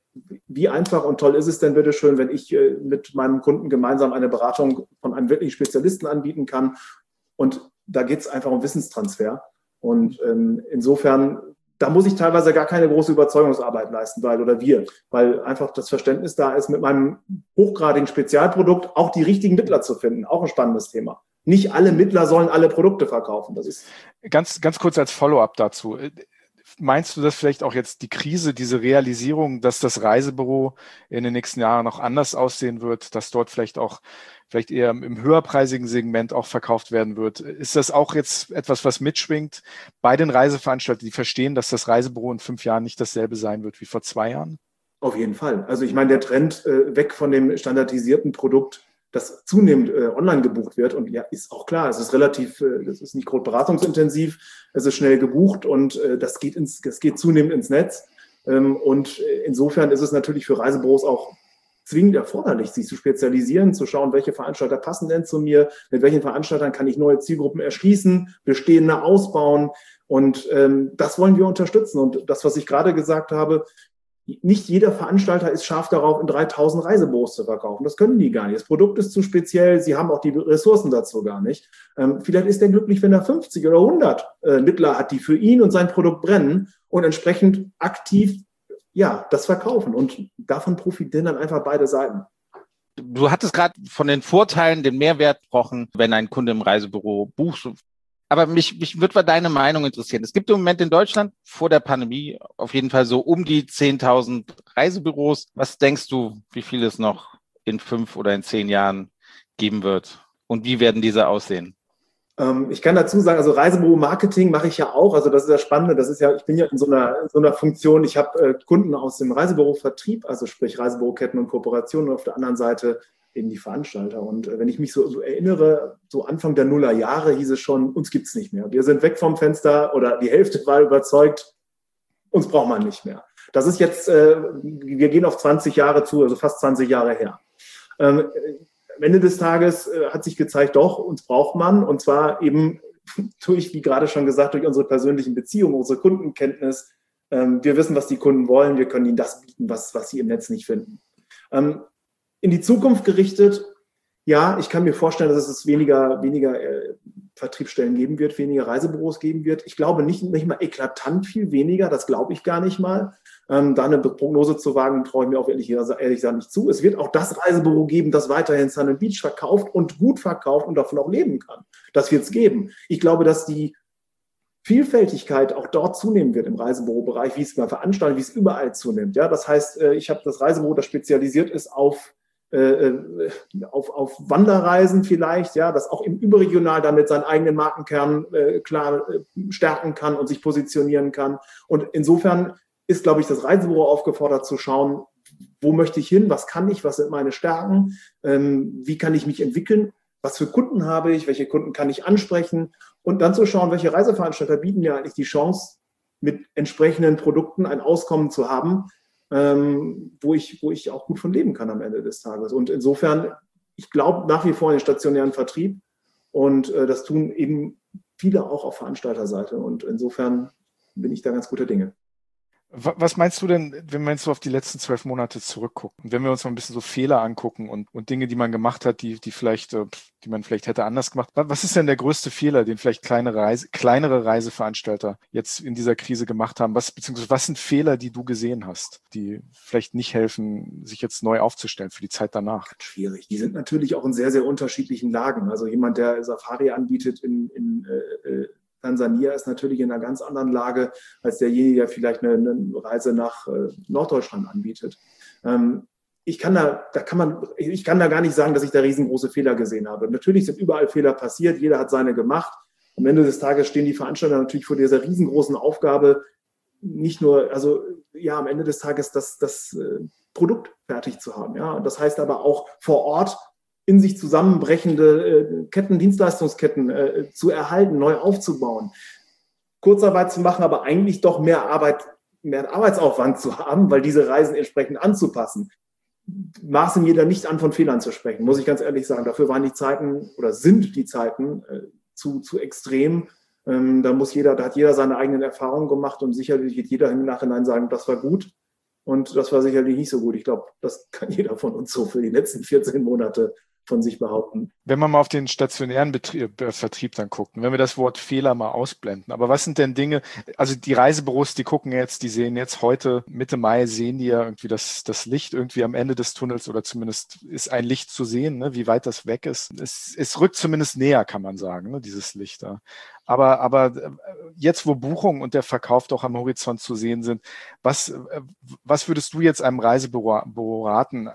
Wie einfach und toll ist es denn bitte schön, wenn ich äh, mit meinem Kunden gemeinsam eine Beratung von einem wirklichen Spezialisten anbieten kann. Und da geht es einfach um Wissenstransfer. Und ähm, insofern, da muss ich teilweise gar keine große Überzeugungsarbeit leisten, weil oder wir, weil einfach das Verständnis da ist, mit meinem hochgradigen Spezialprodukt auch die richtigen Mittler zu finden. Auch ein spannendes Thema. Nicht alle Mittler sollen alle Produkte verkaufen. Das ist ganz, ganz kurz als Follow-up dazu. Meinst du, dass vielleicht auch jetzt die Krise, diese Realisierung, dass das Reisebüro in den nächsten Jahren noch anders aussehen wird, dass dort vielleicht auch vielleicht eher im höherpreisigen Segment auch verkauft werden wird? Ist das auch jetzt etwas, was mitschwingt bei den Reiseveranstaltern, die verstehen, dass das Reisebüro in fünf Jahren nicht dasselbe sein wird wie vor zwei Jahren? Auf jeden Fall. Also ich meine, der Trend äh, weg von dem standardisierten Produkt, das zunehmend äh, online gebucht wird. Und ja, ist auch klar, es ist relativ, äh, das ist nicht groß beratungsintensiv, es ist schnell gebucht und äh, das geht ins, das geht zunehmend ins Netz. Ähm, und insofern ist es natürlich für Reisebüros auch zwingend erforderlich, sich zu spezialisieren, zu schauen, welche Veranstalter passen denn zu mir, mit welchen Veranstaltern kann ich neue Zielgruppen erschließen, bestehende ausbauen. Und ähm, das wollen wir unterstützen. Und das, was ich gerade gesagt habe, nicht jeder Veranstalter ist scharf darauf, in dreitausend Reisebüros zu verkaufen. Das können die gar nicht. Das Produkt ist zu speziell. Sie haben auch die Ressourcen dazu gar nicht. Ähm, vielleicht ist er glücklich, wenn er fünfzig oder hundert äh, Mittler hat, die für ihn und sein Produkt brennen und entsprechend aktiv ja, das verkaufen. Und davon profitieren dann einfach beide Seiten. Du hattest gerade von den Vorteilen, den Mehrwert gesprochen, wenn ein Kunde im Reisebüro bucht. Aber mich, mich würde deine Meinung interessieren. Es gibt im Moment in Deutschland vor der Pandemie auf jeden Fall so um die zehntausend Reisebüros. Was denkst du, wie viel es noch in fünf oder in zehn Jahren geben wird? Und wie werden diese aussehen? Ähm, ich kann dazu sagen, also Reisebüro-Marketing mache ich ja auch. Also das ist ja spannend. Das ist ja, ich bin ja in so einer, in so einer Funktion. Ich habe äh, Kunden aus dem Reisebüro-Vertrieb, also sprich Reisebüroketten und Kooperationen und auf der anderen Seite eben die Veranstalter. Und äh, wenn ich mich so, so erinnere, so Anfang der Nullerjahre hieß es schon, uns gibt's nicht mehr. Wir sind weg vom Fenster oder die Hälfte war überzeugt, uns braucht man nicht mehr. Das ist jetzt, äh, wir gehen auf zwanzig Jahre zu, also fast zwanzig Jahre her. Ähm, Am Ende des Tages äh, hat sich gezeigt, doch, uns braucht man. Und zwar eben durch, wie gerade schon gesagt, durch unsere persönlichen Beziehungen, unsere Kundenkenntnis. Ähm, wir wissen, was die Kunden wollen. Wir können ihnen das bieten, was, was sie im Netz nicht finden. Ähm, in die Zukunft gerichtet, ja, ich kann mir vorstellen, dass es weniger, weniger äh, Vertriebsstellen geben wird, weniger Reisebüros geben wird. Ich glaube nicht, nicht mal eklatant viel weniger, das glaube ich gar nicht mal. Ähm, da eine Prognose zu wagen, traue ich mir auch ehrlich, ehrlich gesagt nicht zu. Es wird auch das Reisebüro geben, das weiterhin Sun and Beach verkauft und gut verkauft und davon auch leben kann. Das wird es geben. Ich glaube, dass die Vielfältigkeit auch dort zunehmen wird im Reisebürobereich, wie es bei Veranstaltungen, wie es überall zunimmt. Ja, das heißt, ich habe das Reisebüro, das spezialisiert ist auf Auf, auf Wanderreisen vielleicht, ja, das auch im überregional damit seinen eigenen Markenkern äh, klar äh, stärken kann und sich positionieren kann. Und insofern ist, glaube ich, das Reisebüro aufgefordert zu schauen, wo möchte ich hin, was kann ich, was sind meine Stärken, ähm, wie kann ich mich entwickeln, was für Kunden habe ich, welche Kunden kann ich ansprechen und dann zu schauen, welche Reiseveranstalter bieten mir eigentlich die Chance, mit entsprechenden Produkten ein Auskommen zu haben, Ähm, wo ich, wo ich auch gut von leben kann am Ende des Tages. Und insofern, ich glaube nach wie vor in den stationären Vertrieb und äh, das tun eben viele auch auf Veranstalterseite und insofern bin ich da ganz guter Dinge. Was meinst du denn, wenn wir jetzt so auf die letzten zwölf Monate zurückgucken? Wenn wir uns mal ein bisschen so Fehler angucken und, und Dinge, die man gemacht hat, die, die vielleicht, die man vielleicht hätte anders gemacht. Was ist denn der größte Fehler, den vielleicht kleinere Reise, kleinere Reiseveranstalter jetzt in dieser Krise gemacht haben? Was, beziehungsweise was sind Fehler, die du gesehen hast, die vielleicht nicht helfen, sich jetzt neu aufzustellen für die Zeit danach? Schwierig. Die sind natürlich auch in sehr, sehr unterschiedlichen Lagen. Also jemand, der Safari anbietet in, in äh, Tansania, ist natürlich in einer ganz anderen Lage als derjenige, der vielleicht eine, eine Reise nach äh, Norddeutschland anbietet. Ähm, ich kann da, da kann man, ich kann da gar nicht sagen, dass ich da riesengroße Fehler gesehen habe. Natürlich sind überall Fehler passiert, jeder hat seine gemacht. Am Ende des Tages stehen die Veranstalter natürlich vor dieser riesengroßen Aufgabe, nicht nur, also ja, am Ende des Tages das, das äh, Produkt fertig zu haben. Ja, das heißt aber auch vor Ort in sich zusammenbrechende äh, Ketten, Dienstleistungsketten äh, zu erhalten, neu aufzubauen, Kurzarbeit zu machen, aber eigentlich doch mehr Arbeit, mehr Arbeitsaufwand zu haben, weil diese Reisen entsprechend anzupassen. Maßen jeder nicht an, von Fehlern zu sprechen, muss ich ganz ehrlich sagen. Dafür waren die Zeiten oder sind die Zeiten äh, zu, zu extrem. Ähm, da muss jeder, da hat jeder seine eigenen Erfahrungen gemacht und sicherlich wird jeder im Nachhinein sagen, das war gut. Und das war sicherlich nicht so gut. Ich glaube, das kann jeder von uns so für die letzten vierzehn Monate von sich behaupten. Wenn man mal auf den stationären Betrieb, äh, Vertrieb dann guckt, wenn wir das Wort Fehler mal ausblenden, aber was sind denn Dinge, also die Reisebüros, die gucken jetzt, die sehen jetzt heute, Mitte Mai, sehen die ja irgendwie das, das Licht irgendwie am Ende des Tunnels oder zumindest ist ein Licht zu sehen, ne, wie weit das weg ist. Es, es rückt zumindest näher, kann man sagen, ne, dieses Licht da. Aber, aber jetzt, wo Buchung und der Verkauf doch am Horizont zu sehen sind, was, was würdest du jetzt einem Reisebüro raten,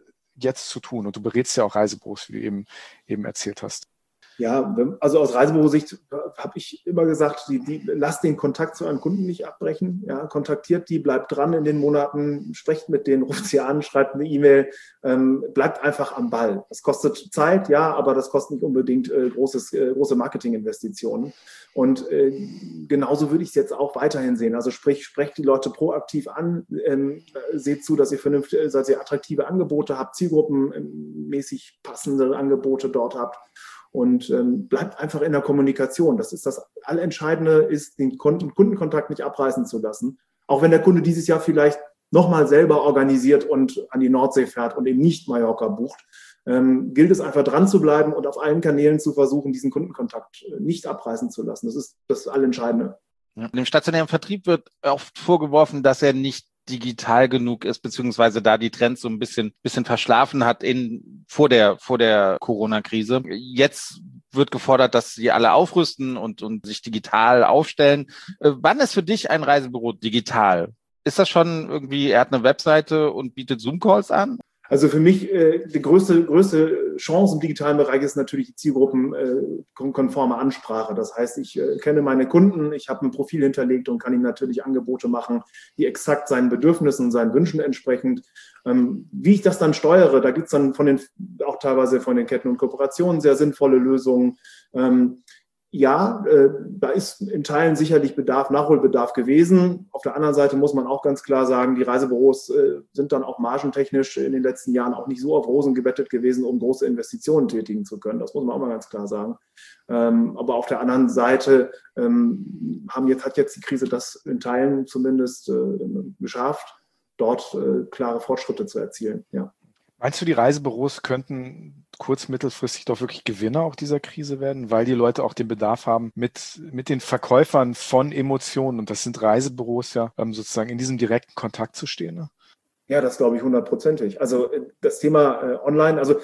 jetzt zu tun? Und du berätst ja auch Reisebüros, wie du eben, eben erzählt hast. Ja, also aus Reisebürosicht habe ich immer gesagt, die, die, lasst den Kontakt zu einem Kunden nicht abbrechen. Ja, kontaktiert die, bleibt dran in den Monaten, sprecht mit denen, ruft sie an, schreibt eine E-Mail, ähm, bleibt einfach am Ball. Das kostet Zeit, ja, aber das kostet nicht unbedingt äh, großes, äh, große Marketinginvestitionen. Und äh, genauso würde ich es jetzt auch weiterhin sehen. Also sprich, sprecht die Leute proaktiv an, ähm, seht zu, dass ihr vernünftig, dass ihr attraktive Angebote habt, zielgruppenmäßig passende Angebote dort habt. Und ähm, bleibt einfach in der Kommunikation. Das ist das Allentscheidende, ist den Kunden, Kundenkontakt nicht abreißen zu lassen. Auch wenn der Kunde dieses Jahr vielleicht nochmal selber organisiert und an die Nordsee fährt und eben nicht Mallorca bucht, ähm, gilt es einfach dran zu bleiben und auf allen Kanälen zu versuchen, diesen Kundenkontakt nicht abreißen zu lassen. Das ist das Allentscheidende. Ja. Dem stationären Vertrieb wird oft vorgeworfen, dass er nicht digital genug ist, beziehungsweise da die Trends so ein bisschen, bisschen verschlafen hat in, vor der, vor der Corona-Krise. Jetzt wird gefordert, dass sie alle aufrüsten und, und sich digital aufstellen. Äh, wann ist für dich ein Reisebüro digital? Ist das schon irgendwie, er hat eine Webseite und bietet Zoom-Calls an? Also für mich äh, die größte, größte Chance im digitalen Bereich ist natürlich die zielgruppenkonforme äh, Ansprache. Das heißt, ich äh, kenne meine Kunden, ich habe ein Profil hinterlegt und kann ihm natürlich Angebote machen, die exakt seinen Bedürfnissen und seinen Wünschen entsprechend. Ähm, wie ich das dann steuere, da gibt es dann von den, auch teilweise von den Ketten und Kooperationen sehr sinnvolle Lösungen. Ähm, Ja, äh, da ist in Teilen sicherlich Bedarf, Nachholbedarf gewesen. Auf der anderen Seite muss man auch ganz klar sagen, die Reisebüros äh, sind dann auch margentechnisch in den letzten Jahren auch nicht so auf Rosen gebettet gewesen, um große Investitionen tätigen zu können. Das muss man auch mal ganz klar sagen. Ähm, aber auf der anderen Seite ähm, haben jetzt, hat jetzt die Krise das in Teilen zumindest äh, geschafft, dort äh, klare Fortschritte zu erzielen. Ja. Meinst du, die Reisebüros könnten kurz-, mittelfristig doch wirklich Gewinner auch dieser Krise werden, weil die Leute auch den Bedarf haben, mit, mit den Verkäufern von Emotionen, und das sind Reisebüros ja, sozusagen in diesem direkten Kontakt zu stehen? Ne? Ja, das glaube ich hundertprozentig. Also das Thema äh, Online, also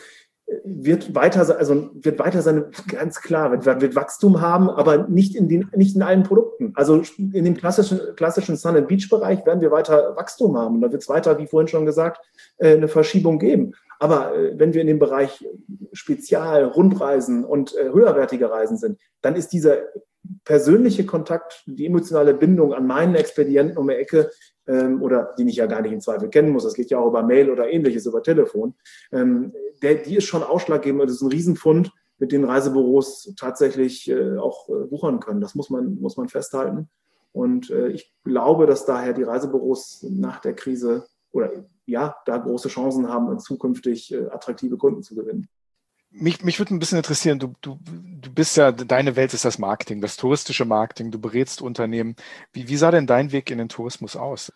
wird weiter, also wird weiter sein, ganz klar, wird, wird Wachstum haben, aber nicht in den, nicht in allen Produkten. Also in dem klassischen, klassischen Sun and Beach Bereich werden wir weiter Wachstum haben. Und da wird es weiter, wie vorhin schon gesagt, eine Verschiebung geben. Aber wenn wir in dem Bereich Spezial, Rundreisen und höherwertige Reisen sind, dann ist dieser persönliche Kontakt, die emotionale Bindung an meinen Expedienten um die Ecke, ähm, oder die ich ja gar nicht im Zweifel kennen muss, das geht ja auch über Mail oder ähnliches, über Telefon, ähm, der, die ist schon ausschlaggebend und das ist ein Riesenfund, mit dem Reisebüros tatsächlich äh, auch äh, wuchern können. Das muss man, muss man festhalten. Und äh, ich glaube, dass daher die Reisebüros nach der Krise oder ja, da große Chancen haben, zukünftig äh, attraktive Kunden zu gewinnen. Mich, mich würde ein bisschen interessieren, du, du, du bist ja, deine Welt ist das Marketing, das touristische Marketing, du berätst Unternehmen. Wie, wie sah denn dein Weg in den Tourismus aus?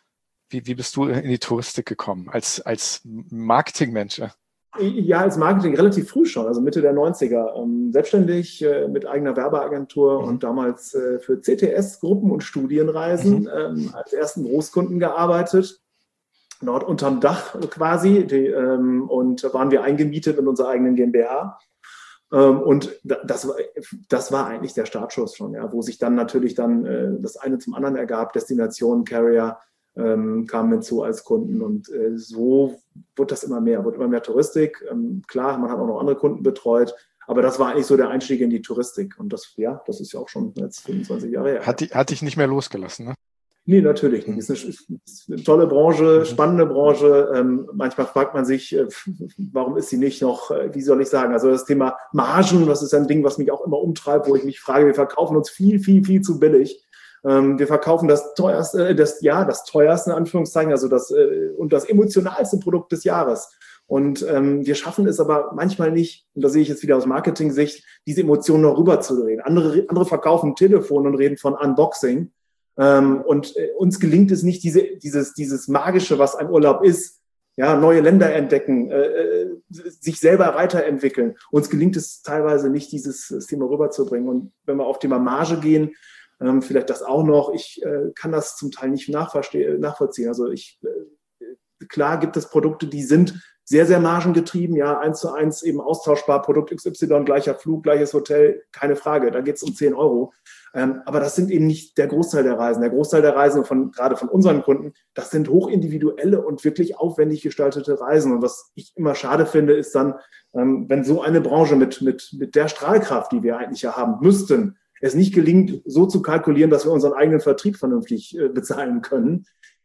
Wie, wie bist du in die Touristik gekommen? Als, als Marketingmensch? Ja, als Marketing relativ früh schon, also Mitte der neunziger. Ähm, selbstständig äh, mit eigener Werbeagentur mhm. und damals äh, für C T S, Gruppen- und Studienreisen mhm. ähm, als ersten Großkunden gearbeitet. Dort unterm Dach quasi. Die, ähm, und waren wir eingemietet in unserer eigenen GmbH. Ähm, und das, das war eigentlich der Startschuss schon, ja, wo sich dann natürlich dann äh, das eine zum anderen ergab, Destination, Carrier, Ähm, kamen hinzu als Kunden und äh, so wurde das immer mehr, wurde immer mehr Touristik. Ähm, klar, man hat auch noch andere Kunden betreut, aber das war eigentlich so der Einstieg in die Touristik und das, ja, das ist ja auch schon jetzt fünfundzwanzig Jahre her. Hat, die, hat dich nicht mehr losgelassen, ne? Nee, natürlich nicht. Es ist eine, ist eine tolle Branche, spannende Branche. Ähm, manchmal fragt man sich, äh, warum ist sie nicht noch, äh, wie soll ich sagen, also das Thema Margen, das ist ein Ding, was mich auch immer umtreibt, wo ich mich frage, wir verkaufen uns viel, viel, viel zu billig. Wir verkaufen das teuerste, das, ja, das teuerste, in Anführungszeichen, also das, und das emotionalste Produkt des Jahres. Und ähm, wir schaffen es aber manchmal nicht, und da sehe ich jetzt wieder aus Marketing-Sicht, diese Emotionen noch rüberzudrehen. Andere, andere verkaufen Telefon und reden von Unboxing. Ähm, und äh, uns gelingt es nicht, diese, dieses, dieses Magische, was ein Urlaub ist, ja, neue Länder entdecken, äh, sich selber weiterentwickeln. Uns gelingt es teilweise nicht, dieses Thema rüberzubringen. Und wenn wir auf Thema Marge gehen, Ähm, vielleicht das auch noch. Ich äh, kann das zum Teil nicht nachvollziehen. Also ich, äh, klar gibt es Produkte, die sind sehr, sehr margengetrieben. Ja, eins zu eins eben austauschbar. Produkt X Y, gleicher Flug, gleiches Hotel, keine Frage. Da geht es um zehn Euro. Ähm, aber das sind eben nicht der Großteil der Reisen. Der Großteil der Reisen, von, gerade von unseren Kunden, das sind hochindividuelle und wirklich aufwendig gestaltete Reisen. Und was ich immer schade finde, ist dann, ähm, wenn so eine Branche mit, mit, mit der Strahlkraft, die wir eigentlich ja haben müssten, es nicht gelingt, so zu kalkulieren, dass wir unseren eigenen Vertrieb vernünftig äh, bezahlen können,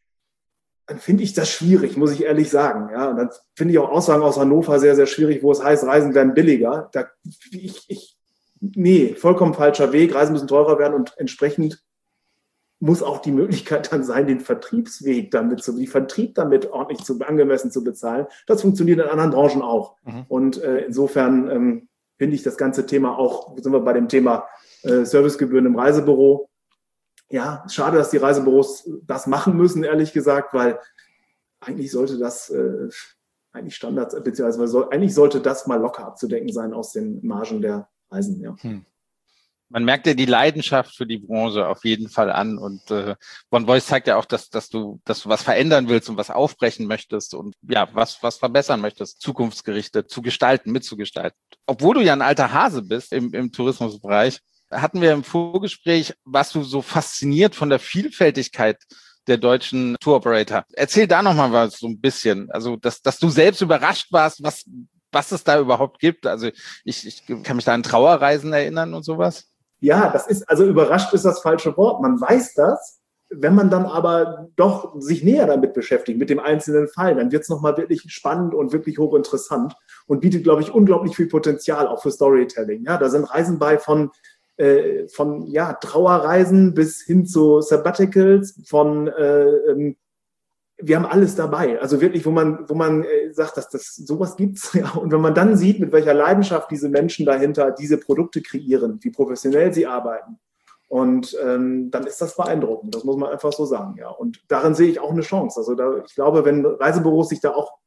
dann finde ich das schwierig, muss ich ehrlich sagen. Ja, und dann finde ich auch Aussagen aus Hannover sehr, sehr schwierig, wo es heißt, Reisen werden billiger. Da, ich, ich, nee, vollkommen falscher Weg. Reisen müssen teurer werden und entsprechend muss auch die Möglichkeit dann sein, den Vertriebsweg damit zu, die Vertrieb damit ordentlich zu, angemessen zu bezahlen. Das funktioniert in anderen Branchen auch. Mhm. Und äh, insofern ähm, finde ich das ganze Thema auch, sind wir bei dem Thema Servicegebühren im Reisebüro. Ja, schade, dass die Reisebüros das machen müssen, ehrlich gesagt, weil eigentlich sollte das äh, eigentlich Standards, beziehungsweise soll, eigentlich sollte das mal locker abzudecken sein aus den Margen der Reisen. Ja. Hm. Man merkt ja die Leidenschaft für die Branche auf jeden Fall an und äh, One Voice zeigt ja auch, dass, dass du, dass du was verändern willst und was aufbrechen möchtest und ja, was, was verbessern möchtest, zukunftsgerichtet zu gestalten, mitzugestalten. Obwohl du ja ein alter Hase bist im, im Tourismusbereich, hatten wir im Vorgespräch, warst du so fasziniert von der Vielfältigkeit der deutschen Tour-Operator. Erzähl da nochmal was so ein bisschen. Also, dass, dass du selbst überrascht warst, was, was es da überhaupt gibt. Also, ich, ich kann mich da an Trauerreisen erinnern und sowas. Ja, das ist, also überrascht ist das falsche Wort. Man weiß das. Wenn man dann aber doch sich näher damit beschäftigt, mit dem einzelnen Fall, dann wird es nochmal wirklich spannend und wirklich hochinteressant und bietet, glaube ich, unglaublich viel Potenzial auch für Storytelling. Ja, da sind Reisen bei von Äh, von ja, Trauerreisen bis hin zu Sabbaticals, von äh, ähm, wir haben alles dabei. Also wirklich, wo man, wo man äh, sagt, dass das sowas gibt's. Ja. Und wenn man dann sieht, mit welcher Leidenschaft diese Menschen dahinter diese Produkte kreieren, wie professionell sie arbeiten, und ähm, dann ist das beeindruckend. Das muss man einfach so sagen. Ja. Und darin sehe ich auch eine Chance. Also da, ich glaube, wenn Reisebüros sich da auch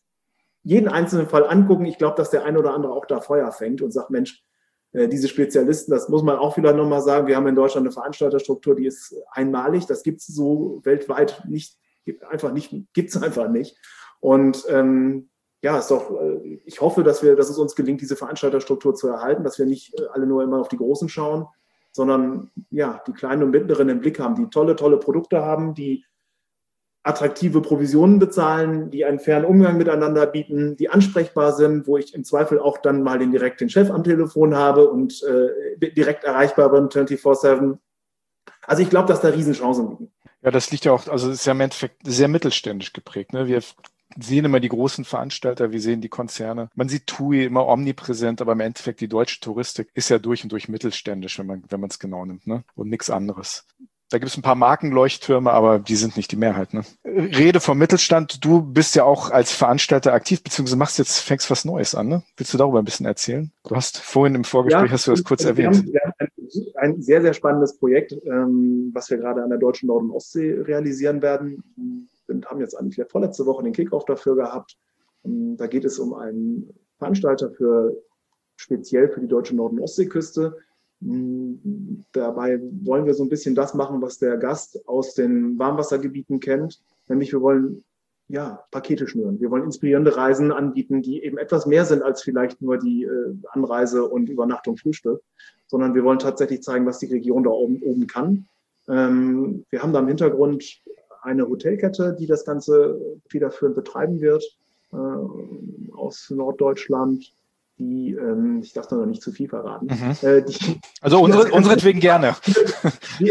jeden einzelnen Fall angucken, ich glaube, dass der ein oder andere auch da Feuer fängt und sagt, Mensch, diese Spezialisten, das muss man auch vielleicht nochmal sagen, wir haben in Deutschland eine Veranstalterstruktur, die ist einmalig, das gibt es so weltweit nicht, einfach nicht, gibt es einfach nicht. Und ähm, ja, ist doch, ich hoffe, dass wir, dass es uns gelingt, diese Veranstalterstruktur zu erhalten, dass wir nicht alle nur immer auf die Großen schauen, sondern ja, die Kleinen und Mittleren im Blick haben, die tolle, tolle Produkte haben, die attraktive Provisionen bezahlen, die einen fairen Umgang miteinander bieten, die ansprechbar sind, wo ich im Zweifel auch dann mal den direkten Chef am Telefon habe und äh, direkt erreichbar bin vierundzwanzig sieben. Also ich glaube, dass da Riesenchancen liegen. Ja, das liegt ja auch, also es ist ja im Endeffekt sehr mittelständisch geprägt. Ne? Wir sehen immer die großen Veranstalter, wir sehen die Konzerne. Man sieht T U I immer omnipräsent, aber im Endeffekt die deutsche Touristik ist ja durch und durch mittelständisch, wenn man wenn man es genau nimmt, ne? Und nichts anderes. Da gibt es ein paar Markenleuchttürme, aber die sind nicht die Mehrheit. Ne? Rede vom Mittelstand. Du bist ja auch als Veranstalter aktiv, beziehungsweise machst jetzt, fängst was Neues an. Ne? Willst du darüber ein bisschen erzählen? Du hast vorhin im Vorgespräch, ja, hast du das kurz wir erwähnt. Haben, wir haben ein, ein sehr, sehr spannendes Projekt, ähm, was wir gerade an der deutschen Nord- und Ostsee realisieren werden. sind, haben jetzt eigentlich vorletzte Woche den Kickoff dafür gehabt. Da geht es um einen Veranstalter für speziell für die deutsche Nord- und Ostseeküste. Dabei wollen wir so ein bisschen das machen, was der Gast aus den Warmwassergebieten kennt. Nämlich wir wollen ja, Pakete schnüren. Wir wollen inspirierende Reisen anbieten, die eben etwas mehr sind als vielleicht nur die äh, Anreise und Übernachtung, Frühstück, sondern wir wollen tatsächlich zeigen, was die Region da oben, oben kann. Ähm, wir haben da im Hintergrund eine Hotelkette, die das Ganze federführend betreiben wird, äh, aus Norddeutschland. Die, ähm, ich darf da noch nicht zu viel verraten. Mhm. Äh, die, also unsere, unseretwegen gerne. Die,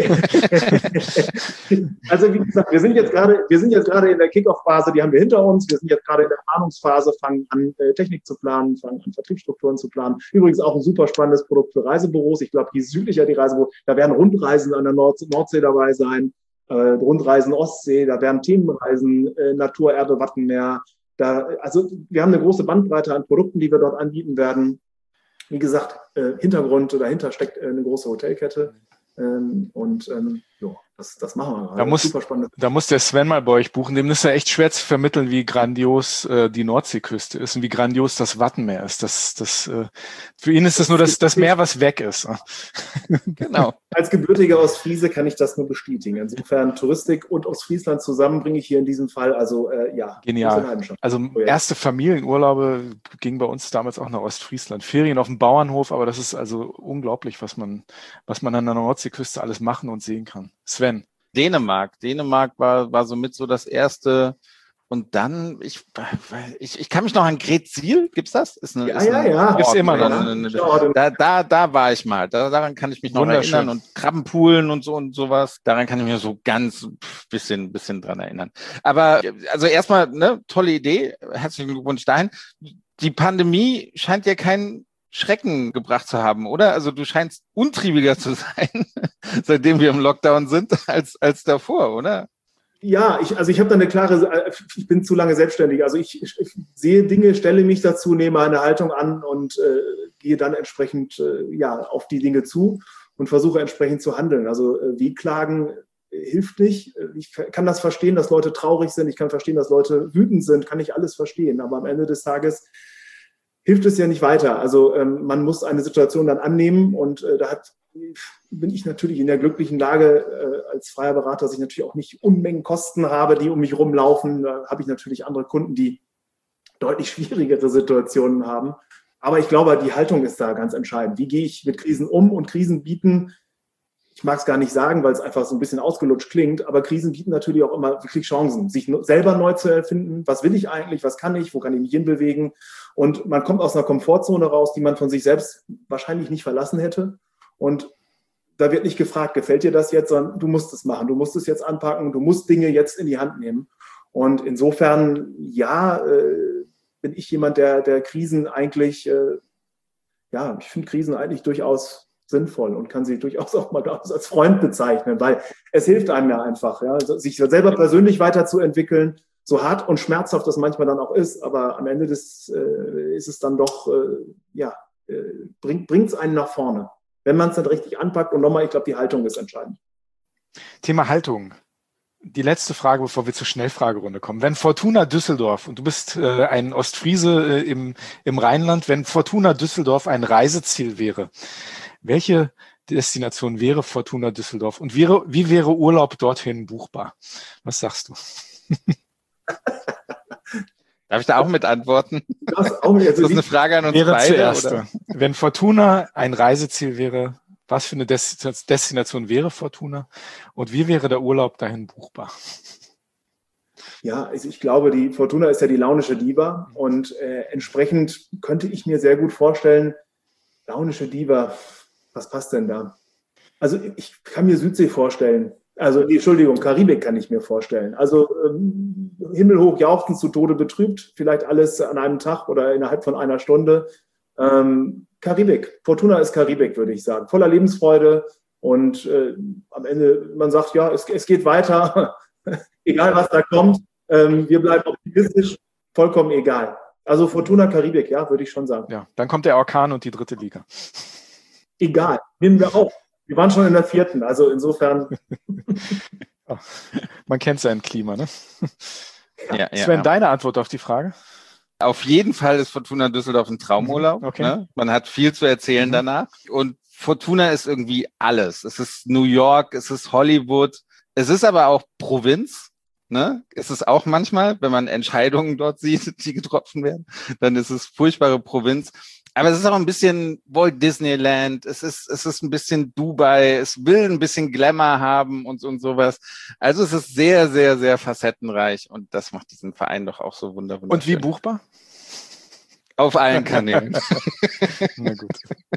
also wie gesagt, wir sind jetzt gerade, wir sind jetzt gerade in der Kickoff-Phase, die haben wir hinter uns. Wir sind jetzt gerade in der Planungsphase, fangen an, äh, Technik zu planen, fangen an, Vertriebsstrukturen zu planen. Übrigens auch ein super spannendes Produkt für Reisebüros. Ich glaube, je südlicher die Reisebüros, da werden Rundreisen an der Nord Nordsee dabei sein, äh, Rundreisen Ostsee, da werden Themenreisen, äh, Natur, Erde, Wattenmeer. Da, also wir haben eine große Bandbreite an Produkten, die wir dort anbieten werden. Wie gesagt, äh, Hintergrund dahinter steckt äh, eine große Hotelkette. Ähm, und ähm, jo, das, das machen wir. Da muss, super spannend. Da muss der Sven mal bei euch buchen. Dem ist ja echt schwer zu vermitteln, wie grandios äh, die Nordseeküste ist und wie grandios das Wattenmeer ist. Das, das, äh, für ihn ist das nur das, das Meer, was weg ist. Genau. Als gebürtiger Ostfriese kann ich das nur bestätigen. Insofern Touristik und Ostfriesland zusammen bringe ich hier in diesem Fall. Also äh, ja. Genial. Also erste Familienurlaube ging bei uns damals auch nach Ostfriesland. Ferien auf dem Bauernhof, aber das ist also unglaublich, was man, was man an der Nordseeküste alles machen und sehen kann. Sven. Dänemark. Dänemark war, war somit so das erste. Und dann, ich, ich, ich kann mich noch an Gretzil, gibt's das? Ist eine, ja, ist ja, eine ja. Gibt's immer noch. Eine, eine, eine, da, da, da war ich mal. Da, daran kann ich mich noch erinnern. Und Krabbenpoolen und so und sowas. Daran kann ich mich so ganz bisschen, bisschen dran erinnern. Aber, also erstmal, ne, tolle Idee. Herzlichen Glückwunsch dahin. Die Pandemie scheint ja kein Schrecken gebracht zu haben, oder? Also du scheinst untriebiger zu sein, seitdem wir im Lockdown sind, als, als davor, oder? Ja, ich, also ich habe da eine klare, ich bin zu lange selbstständig. Also ich, ich, ich sehe Dinge, stelle mich dazu, nehme eine Haltung an und äh, gehe dann entsprechend äh, ja auf die Dinge zu und versuche entsprechend zu handeln. Also äh, Wehklagen hilft nicht. Ich kann das verstehen, dass Leute traurig sind. Ich kann verstehen, dass Leute wütend sind. Kann ich alles verstehen. Aber am Ende des Tages hilft es ja nicht weiter. Also ähm, man muss eine Situation dann annehmen und äh, da hat, bin ich natürlich in der glücklichen Lage äh, als freier Berater, dass ich natürlich auch nicht Unmengen Kosten habe, die um mich rumlaufen. Da habe ich natürlich andere Kunden, die deutlich schwierigere Situationen haben. Aber ich glaube, die Haltung ist da ganz entscheidend. Wie gehe ich mit Krisen um? Und Krisen bieten, ich mag es gar nicht sagen, weil es einfach so ein bisschen ausgelutscht klingt, aber Krisen bieten natürlich auch immer wirklich Chancen, sich selber neu zu erfinden. Was will ich eigentlich? Was kann ich? Wo kann ich mich hinbewegen? Und man kommt aus einer Komfortzone raus, die man von sich selbst wahrscheinlich nicht verlassen hätte. Und da wird nicht gefragt, gefällt dir das jetzt, sondern du musst es machen. Du musst es jetzt anpacken. Du musst Dinge jetzt in die Hand nehmen. Und insofern, ja, äh, bin ich jemand, der, der Krisen eigentlich, äh, ja, ich finde Krisen eigentlich durchaus sinnvoll und kann sie durchaus auch mal als Freund bezeichnen, weil es hilft einem ja einfach, ja, sich selber persönlich weiterzuentwickeln, so hart und schmerzhaft das manchmal dann auch ist, aber am Ende des äh, ist es dann doch, äh, ja, äh, bringt es einen nach vorne, wenn man es dann richtig anpackt. Und nochmal, ich glaube, die Haltung ist entscheidend. Thema Haltung. Die letzte Frage, bevor wir zur Schnellfragerunde kommen. Wenn Fortuna Düsseldorf, und du bist äh, ein Ostfriese äh, im, im Rheinland, wenn Fortuna Düsseldorf ein Reiseziel wäre, welche Destination wäre Fortuna Düsseldorf und wäre, wie wäre Urlaub dorthin buchbar? Was sagst du? Darf ich da auch mit antworten? Das, auch mit, also das ist eine Frage an uns wäre beide. Zuerst, oder? Wenn Fortuna ein Reiseziel wäre, was für eine Destination wäre Fortuna und wie wäre der Urlaub dahin buchbar? Ja, also ich glaube, die Fortuna ist ja die launische Diva und äh, entsprechend könnte ich mir sehr gut vorstellen, launische Diva, was passt denn da? Also ich kann mir Südsee vorstellen. Also, Entschuldigung, Karibik kann ich mir vorstellen. Also ähm, himmelhoch jauchzend, zu Tode betrübt, vielleicht alles an einem Tag oder innerhalb von einer Stunde. Ähm, Karibik, Fortuna ist Karibik, würde ich sagen. Voller Lebensfreude und äh, am Ende, man sagt, ja, es, es geht weiter, egal was da kommt. Ähm, wir bleiben optimistisch, vollkommen egal. Also Fortuna Karibik, ja, würde ich schon sagen. Ja, dann kommt der Orkan und die dritte Liga. Egal, nehmen wir auch. Wir waren schon in der vierten, also insofern. Oh, man kennt sein Klima, ne? Ja, Sven, ja. deine Antwort auf die Frage? Auf jeden Fall ist Fortuna Düsseldorf ein Traumurlaub. Okay. Ne? Man hat viel zu erzählen Mhm. danach. Und Fortuna ist irgendwie alles. Es ist New York, es ist Hollywood, es ist aber auch Provinz. Ne? Es ist auch manchmal, wenn man Entscheidungen dort sieht, die getroffen werden, dann ist es furchtbare Provinz. Aber es ist auch ein bisschen Walt Disneyland, es ist, es ist ein bisschen Dubai, es will ein bisschen Glamour haben und, und sowas. Also es ist sehr, sehr, sehr facettenreich und das macht diesen Verein doch auch so wunderbar. Und wie buchbar? Auf allen Kanälen. Na gut.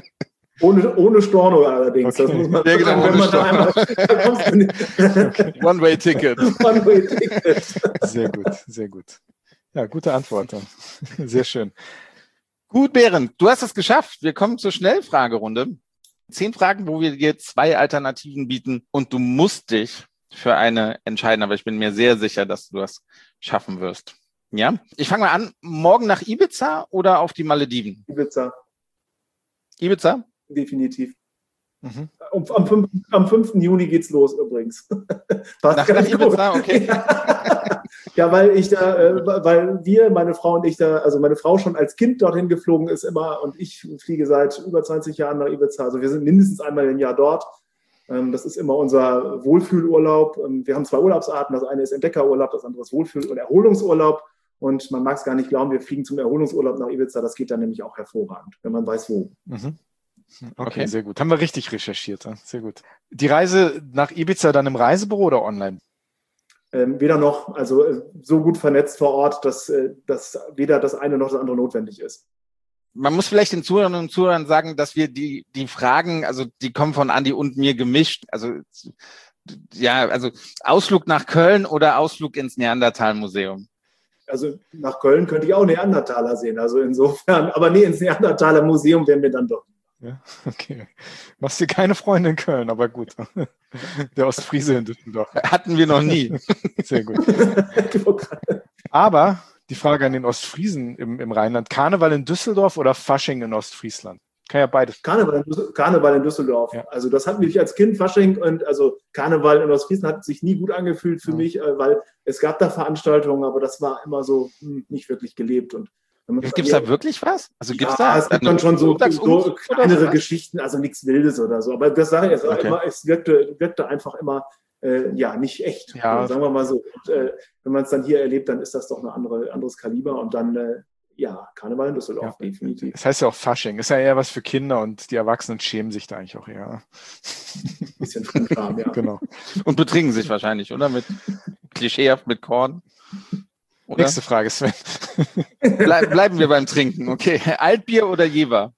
Ohne, ohne Storno allerdings. Okay. Das muss man Ja, genau, sagen, wenn ohne man da einmal, da kommst du nicht. Okay. One-Way-Ticket. One-Way-Ticket. Sehr gut, sehr gut. Ja, gute Antwort. Dann. Sehr schön. Gut, Berend, du hast es geschafft. Wir kommen zur Schnellfragerunde. Zehn Fragen, wo wir dir zwei Alternativen bieten und du musst dich für eine entscheiden, aber ich bin mir sehr sicher, dass du das schaffen wirst. Ja, ich fange mal an. Morgen nach Ibiza oder auf die Malediven? Ibiza, Ibiza? definitiv. Mhm. Um, am, fünften am fünften Juni geht's los übrigens. Passt Nach, ganz nach Ibiza, gut. okay. Ja, weil ich da, äh, weil wir, meine Frau und ich da, also meine Frau schon als Kind dorthin geflogen ist immer und ich fliege seit über zwanzig Jahren nach Ibiza. Also wir sind mindestens einmal im Jahr dort. Ähm, das ist immer unser Wohlfühlurlaub. Ähm, wir haben zwei Urlaubsarten. Das eine ist Entdeckerurlaub, das andere ist Wohlfühl- und Erholungsurlaub. Und man mag es gar nicht glauben, wir fliegen zum Erholungsurlaub nach Ibiza. Das geht dann nämlich auch hervorragend, wenn man weiß, wo. Mhm. Okay, Okay. sehr gut. Haben wir richtig recherchiert. Ja? Sehr gut. Die Reise nach Ibiza dann im Reisebüro oder online? Ähm, weder noch, also äh, so gut vernetzt vor Ort, dass, äh, dass weder das eine noch das andere notwendig ist. Man muss vielleicht den Zuhörern und Zuhörern sagen, dass wir die, die Fragen, also die kommen von Andi und mir gemischt. Also, ja, also Ausflug nach Köln oder Ausflug ins Neandertal-Museum? Also nach Köln könnte ich auch Neandertaler sehen. Also insofern, aber nee, ins Neandertaler Museum wären wir dann doch. Ja, okay. Machst dir keine Freunde in Köln, aber gut. Der Ostfriese in Düsseldorf. Hatten wir noch nie. Sehr gut. Aber die Frage an den Ostfriesen im, im Rheinland: Karneval in Düsseldorf oder Fasching in Ostfriesland? Kann ja beides. Karneval in, Düssel- Karneval in Düsseldorf. Ja. Also das hat mich als Kind Fasching und also Karneval in Ostfriesland hat sich nie gut angefühlt für Ja. mich, äh, weil es gab da Veranstaltungen, aber das war immer so hm, nicht wirklich gelebt. Und Gibt es da wirklich was? Also gibt's ja, da es gibt dann schon so, so Montagsumzug oder kleinere sowas? Geschichten, also nichts Wildes oder so. Aber das sage ich, es, war Okay. immer, es wirkte, wirkte einfach immer äh, ja nicht echt. Ja. Also, sagen wir mal so. Und, äh, wenn man es dann hier erlebt, dann ist das doch ein andere, anderes Kaliber. Und dann, äh, ja, Karneval in Düsseldorf, Ja. definitiv. Das heißt ja auch Fasching. Ist ja eher was für Kinder und die Erwachsenen schämen sich da eigentlich auch eher. Ein bisschen Fremdscham, ja. Genau. Und betrinken sich wahrscheinlich, oder? Mit klischeehaft mit Korn. Oder? Nächste Frage, Sven. Bleib, bleiben wir beim Trinken. Okay. Altbier oder Jever?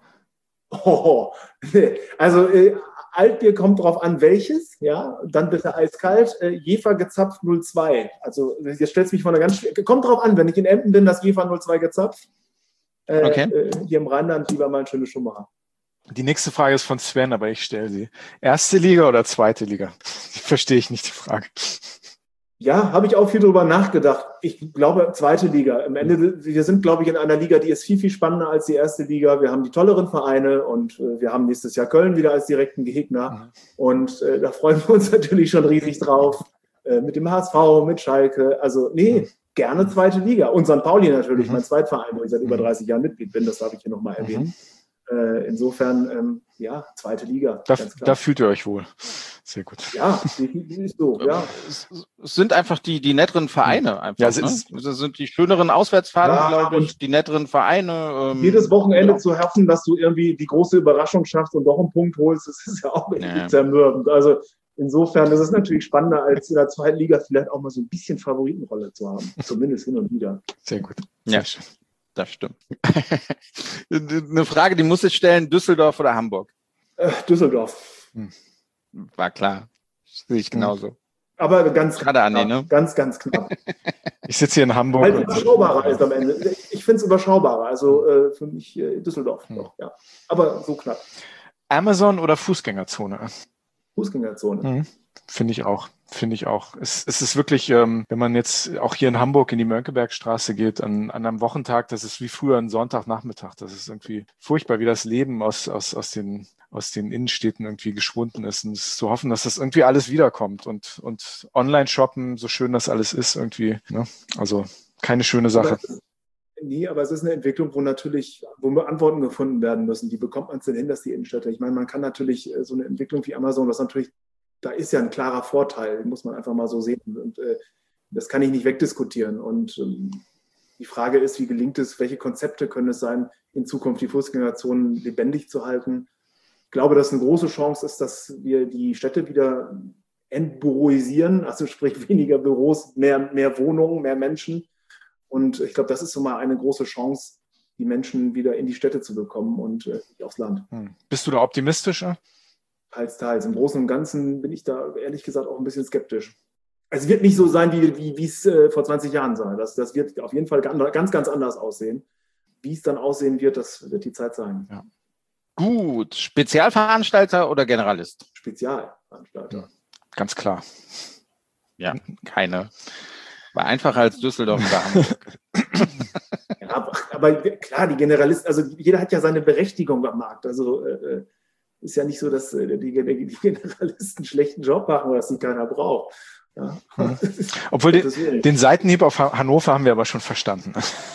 Oh, nee. Also äh, Altbier kommt drauf an, welches, ja, dann bitte eiskalt, äh, Jefer gezapft null zwei. Also jetzt stellt mich vor eine ganz, kommt drauf an, wenn ich in Emden bin, das Jefer null zwei gezapft. Äh, Okay. äh, hier im Rheinland lieber mal ein schönes Schumacher. Die nächste Frage ist von Sven, aber ich stelle sie. Erste Liga oder zweite Liga? Die verstehe ich nicht, die Frage. Ja, habe ich auch viel drüber nachgedacht. Ich glaube, zweite Liga. Am Ende, wir sind, glaube ich, in einer Liga, die ist viel, viel spannender als die erste Liga. Wir haben die tolleren Vereine und äh, wir haben nächstes Jahr Köln wieder als direkten Gegner. Mhm. Und äh, da freuen wir uns natürlich schon riesig drauf. Äh, mit dem H S V, mit Schalke. Also, nee, gerne zweite Liga. Und Sankt Pauli natürlich, Mhm. mein Zweitverein, wo ich seit über Mhm. dreißig Jahren Mitglied bin. Das darf ich hier nochmal erwähnen. Äh, insofern, ähm, ja, zweite Liga. Da, ganz klar. da fühlt ihr euch wohl. Sehr gut. Ja, definitiv so, ja. Es, es sind einfach die, die netteren Vereine einfach. Ja, es ne? ist- Das sind die schöneren Auswärtsfahrten, Ja, glaube ich, und die netteren Vereine. Ähm, Jedes Wochenende ja. zu hoffen, dass du irgendwie die große Überraschung schaffst und doch einen Punkt holst, das ist ja auch irgendwie Ja. zermürbend. Also insofern, das ist natürlich spannender, als in der zweiten Liga vielleicht auch mal so ein bisschen Favoritenrolle zu haben. Zumindest hin und wieder. Sehr gut. Ja. Sehr schön. Das stimmt. Eine Frage, die muss ich stellen, Düsseldorf oder Hamburg? Äh, Düsseldorf. War klar. Sehe ich genauso. Aber ganz Gerade Andi, knapp, ne? Ganz, ganz knapp. Ich sitze hier in Hamburg. Weil es und- überschaubarer ist am Ende. Ich finde es überschaubarer. Also äh, für mich äh, Düsseldorf Hm. noch, ja. Aber so knapp. Amazon oder Fußgängerzone? Fußgängerzone. Mhm. Finde ich auch. Finde ich auch. Es, es ist wirklich, ähm, wenn man jetzt auch hier in Hamburg in die Mönckebergstraße geht, an, an einem Wochentag, das ist wie früher ein Sonntagnachmittag. Das ist irgendwie furchtbar, wie das Leben aus, aus, aus den aus den Innenstädten irgendwie geschwunden ist. Und es ist zu hoffen, dass das irgendwie alles wiederkommt. Und, und Online-Shoppen, so schön das alles ist, irgendwie, ne? Also keine schöne Sache. Aber, nee, aber es ist eine Entwicklung, wo natürlich, wo Antworten gefunden werden müssen. Wie bekommt man es denn hin, dass die Innenstädte? Ich meine, man kann natürlich so eine Entwicklung wie Amazon, das natürlich, da ist ja ein klarer Vorteil, muss man einfach mal so sehen. Und äh, das kann ich nicht wegdiskutieren. Und ähm, die Frage ist, wie gelingt es, welche Konzepte können es sein, in Zukunft die Fußgängerzonen lebendig zu halten? Ich glaube, dass eine große Chance ist, dass wir die Städte wieder entbüroisieren, also sprich weniger Büros, mehr, mehr Wohnungen, mehr Menschen. Und ich glaube, das ist so mal eine große Chance, die Menschen wieder in die Städte zu bekommen und äh, aufs Land. Hm. Bist du da optimistischer? Teils, teils. Im Großen und Ganzen bin ich da ehrlich gesagt auch ein bisschen skeptisch. Es wird nicht so sein, wie, wie, wie es äh, vor zwanzig Jahren war. Das, das wird auf jeden Fall ganz, ganz anders aussehen. Wie es dann aussehen wird, das wird die Zeit zeigen. Ja. Gut. Spezialveranstalter oder Generalist? Spezialveranstalter. Ja, ganz klar. Ja, keine. War einfacher als Düsseldorf oder Hamburg. Ja, aber, aber klar, die Generalisten, also jeder hat ja seine Berechtigung am Markt. Also äh, ist ja nicht so, dass äh, die, die Generalisten einen schlechten Job machen oder dass sie keiner braucht. Ja. Mhm. Obwohl den, den Seitenhieb auf Hannover haben wir aber schon verstanden.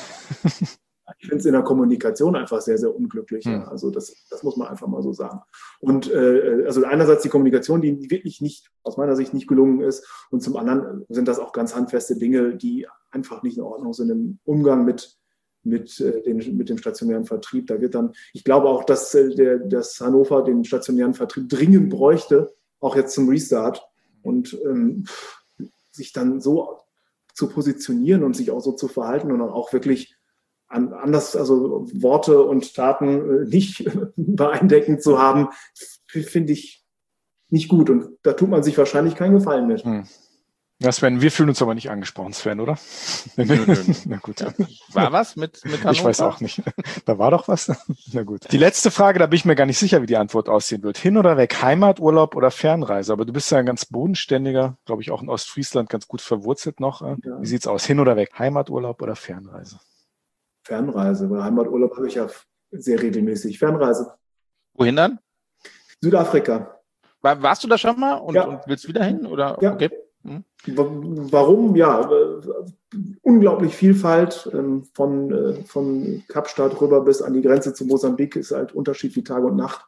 Ich finde es in der Kommunikation einfach sehr, sehr unglücklich. Mhm. Ja. Also das, das muss man einfach mal so sagen. Und äh, also einerseits die Kommunikation, die wirklich nicht, aus meiner Sicht nicht gelungen ist. Und zum anderen sind das auch ganz handfeste Dinge, die einfach nicht in Ordnung sind im Umgang mit, mit, äh, den, mit dem stationären Vertrieb. Da wird dann, ich glaube auch, dass, äh, der, dass Hannover den stationären Vertrieb dringend bräuchte, auch jetzt zum Restart. Und ähm, sich dann so zu positionieren und sich auch so zu verhalten und dann auch wirklich an, anders, also Worte und Taten nicht übereindeckend zu haben, finde ich nicht gut. Und da tut man sich wahrscheinlich keinen Gefallen mit. Hm. Ja, Sven, wir fühlen uns aber nicht angesprochen, Sven, oder? Nö, nö. Na gut. Ja. War was mit, mit Hannover? Ich weiß auch nicht. Da war doch was. Na gut. Die letzte Frage, da bin ich mir gar nicht sicher, wie die Antwort aussehen wird. Hin oder weg, Heimaturlaub oder Fernreise? Aber du bist ja ein ganz bodenständiger, glaube ich, auch in Ostfriesland ganz gut verwurzelt noch. Ja. Wie sieht's aus? Hin oder weg, Heimaturlaub oder Fernreise? Fernreise, weil Heimaturlaub habe ich ja sehr regelmäßig. Fernreise. Wohin dann? Südafrika. War, warst du da schon mal und, ja. und willst wieder hin? Oder? Ja. Okay. Hm. Warum? Ja, unglaublich Vielfalt von, von Kapstadt rüber bis an die Grenze zu Mosambik ist halt Unterschied wie Tag und Nacht.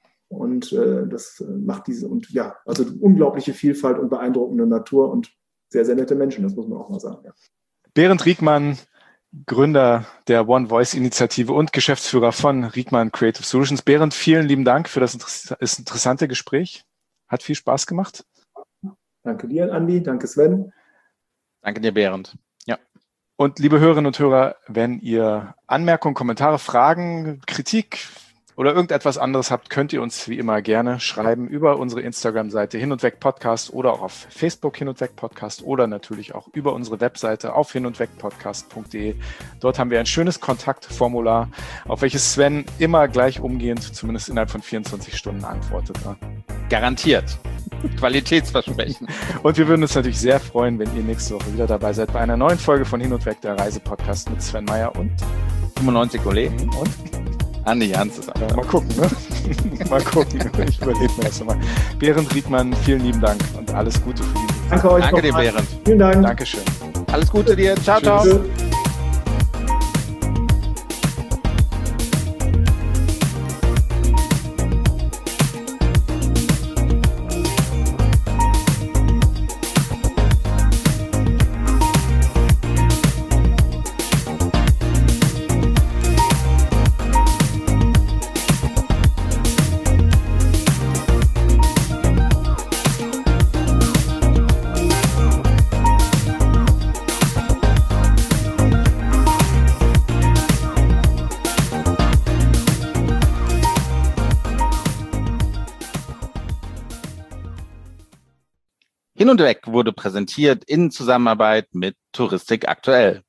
Und das macht diese, und ja, also unglaubliche Vielfalt und beeindruckende Natur und sehr, sehr nette Menschen, das muss man auch mal sagen. Ja. Berend Riekmann, Gründer der One Voice Initiative und Geschäftsführer von Riekmann Creative Solutions. Berend, vielen lieben Dank für das interessante Gespräch. Hat viel Spaß gemacht. Danke dir, Andi. Danke, Sven. Danke dir, Berend. Ja. Und liebe Hörerinnen und Hörer, wenn ihr Anmerkungen, Kommentare, Fragen, Kritik oder irgendetwas anderes habt, könnt ihr uns wie immer gerne schreiben über unsere Instagram-Seite Hin und Weg Podcast oder auch auf Facebook Hin und Weg Podcast oder natürlich auch über unsere Webseite auf hin und weg podcast punkt de. Dort haben wir ein schönes Kontaktformular, auf welches Sven immer gleich umgehend, zumindest innerhalb von vierundzwanzig Stunden antwortet. Garantiert. Qualitätsversprechen. Und wir würden uns natürlich sehr freuen, wenn ihr nächste Woche wieder dabei seid bei einer neuen Folge von Hin und Weg, der Reisepodcast mit Sven Meyer und fünfundneunzig Kollegen und Andi Jans. Ja, mal gucken, ne? Mal gucken. Ich überlebe mir das nochmal. Berend Riekmann, vielen lieben Dank und alles Gute für die. Danke euch. Danke dir, Berend. Vielen Dank. Dankeschön. Alles Gute dir. Ciao, Tschüss. ciao. Hin und Weg wurde präsentiert in Zusammenarbeit mit Touristik aktuell.